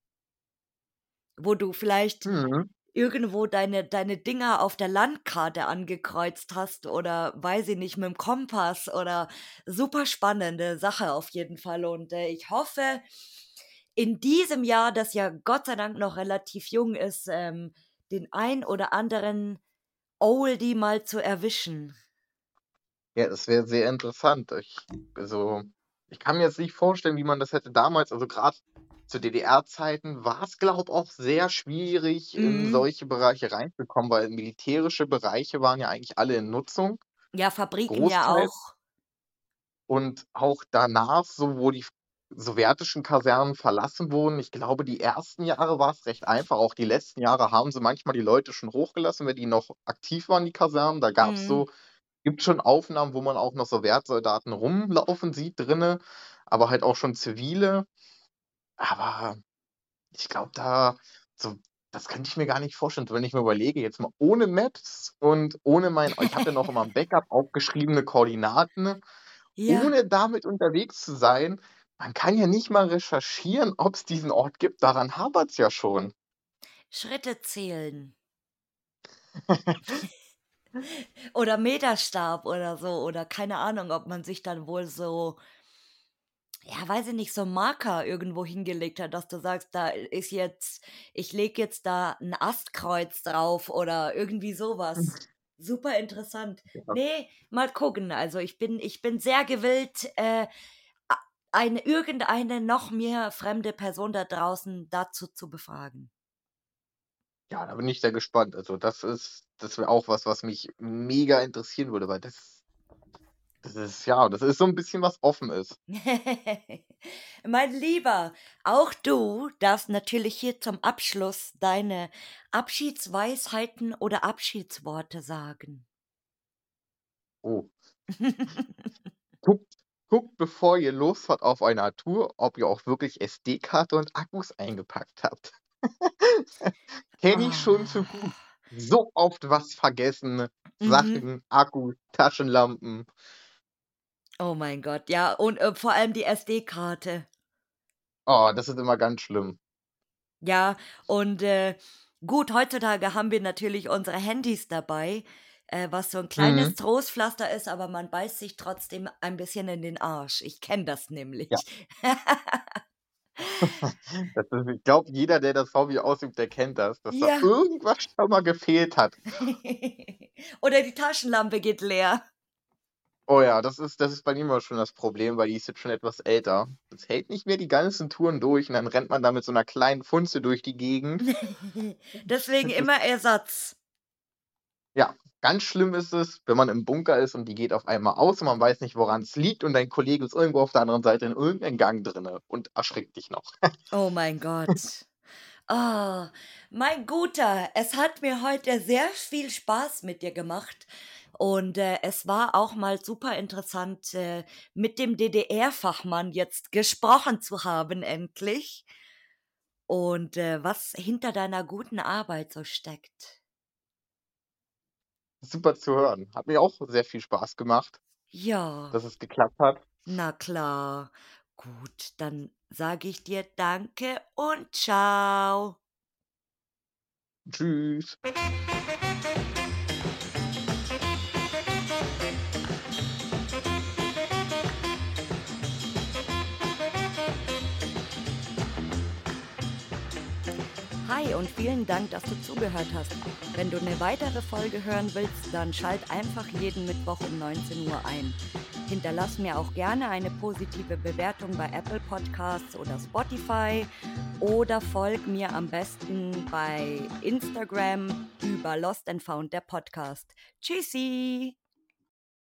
wo du vielleicht
Mhm.
irgendwo deine deine Dinger auf der Landkarte angekreuzt hast oder weiß ich nicht, mit'm Kompass oder super spannende Sache auf jeden Fall. Und, äh, ich hoffe, in diesem Jahr, das ja Gott sei Dank noch relativ jung ist, ähm, den ein oder anderen Oldie mal zu erwischen.
Ja, das wäre sehr interessant. Ich also, ich kann mir jetzt nicht vorstellen, wie man das hätte damals also, grad zu D D R-Zeiten war's, glaube auch sehr schwierig, in
Mhm.
solche Bereiche reinzukommen, weil militärische Bereiche waren ja eigentlich alle in Nutzung,
Ja, Fabriken ja
großteils.
auch.
Und auch danach, so wo die f sowjetischen Kasernen verlassen wurden ich glaube, die ersten Jahre war's recht einfach. Auch die letzten Jahre haben sie manchmal die Leute schon hochgelassen, wenn die noch aktiv waren, die Kasernen. Da gab's
Mhm.
so gibt schon Aufnahmen, wo man auch noch Sowjetsoldaten rumlaufen sieht drinnen, aber halt auch schon Zivile. Aber ich glaube, da so das könnte ich mir gar nicht vorstellen. Wenn ich mir überlege, jetzt mal ohne Maps und ohne mein ich habe ja noch immer 'n Backup aufgeschriebene Koordinaten,
Ja.
ohne damit unterwegs zu sein. Man kann ja nicht mal recherchieren, ob's diesen Ort gibt. Daran hapert's ja schon.
Schritte zählen. Oder Meterstab oder so oder keine Ahnung, ob man sich dann wohl so ja, weiß ich nicht, so Marker irgendwo hingelegt hat, dass du sagst: „Da ist jetzt ich lege jetzt da 'n Astkreuz drauf“ oder irgendwie so was. Super interessant.
Ja.
Ne, mal gucken. Also, ich bin ich bin sehr gewillt, äh, a eine irgendeine noch mir fremde Person da draußen dazu zu befragen.
Ja, da bin ich sehr gespannt. Also, das ist das wäre auch was, was mich mega interessieren würde, weil das das ist ja, das ist so 'n bisschen was offen ist.
Mein Lieber, auch du darfst natürlich hier zum Abschluss deine Abschiedsweisheiten oder Abschiedsworte sagen.
Oh. Guckt guckt, bevor ihr losfahrt auf einer Tour, ob ihr auch wirklich SD-Karte und Akkus eingepackt habt. Kenne ich schon zu
Ah.
gut. So oft was vergessen,
Mhm.
Sachen, Akku, Taschenlampen.
Oh mein Gott, ja, und, äh, vor allem die SD-Karte.
Oh, das ist immer ganz schlimm.
Ja, und, äh, gut, heutzutage haben wir natürlich unsere Handys dabei, äh, was so 'n kleines
Mhm.
Trostpflaster ist, aber man beißt sich trotzdem ein bisschen in den Arsch. Ich kenne das
Ja.
nämlich.
Das ist ich glaube, jeder, der das Hobby ausübt, der kennt das, dass da
Ja.
irgendwas schon mal gefehlt hat.
Oder die Taschenlampe geht leer.
Oh ja, das ist das ist bei mir immer schon das Problem, weil die ist jetzt schon etwas älter. Das hält nicht mehr die ganzen Touren durch und dann rennt man da mit so 'ner kleinen Funze durch die Gegend.
Deswegen
Das ist
immer Ersatz.
Ja, ganz schlimm ist es, wenn man im Bunker ist und die geht auf einmal aus und man weiß nicht, woran's liegt und dein Kollege ist irgendwo auf der anderen Seite in irgend 'nem Gang drinnen und erschreckt dich noch.
Oh mein Gott. Ah, mein Guter, es hat mir heute sehr viel Spaß mit dir gemacht Und äh, es war auch mal super interessant, äh, mit dem D D R-Fachmann jetzt gesprochen zu haben, endlich. Und äh, was hinter deiner guten Arbeit so steckt.
Super zu hören. Hat mir auch sehr viel Spaß gemacht,
Ja,
dass es geklappt hat.
na klar. Gut, dann sage ich dir Danke und ciao.
Tschüss.
Hi und vielen Dank, dass du zugehört hast. Wenn du eine weitere Folge hören willst, dann schalt einfach jeden Mittwoch um neunzehn Uhr ein. Hinterlass mir auch gerne eine positive Bewertung bei Apple Podcasts oder Spotify oder folg mir am besten bei Instagram über Lost and Found, der Podcast. Tschüssi!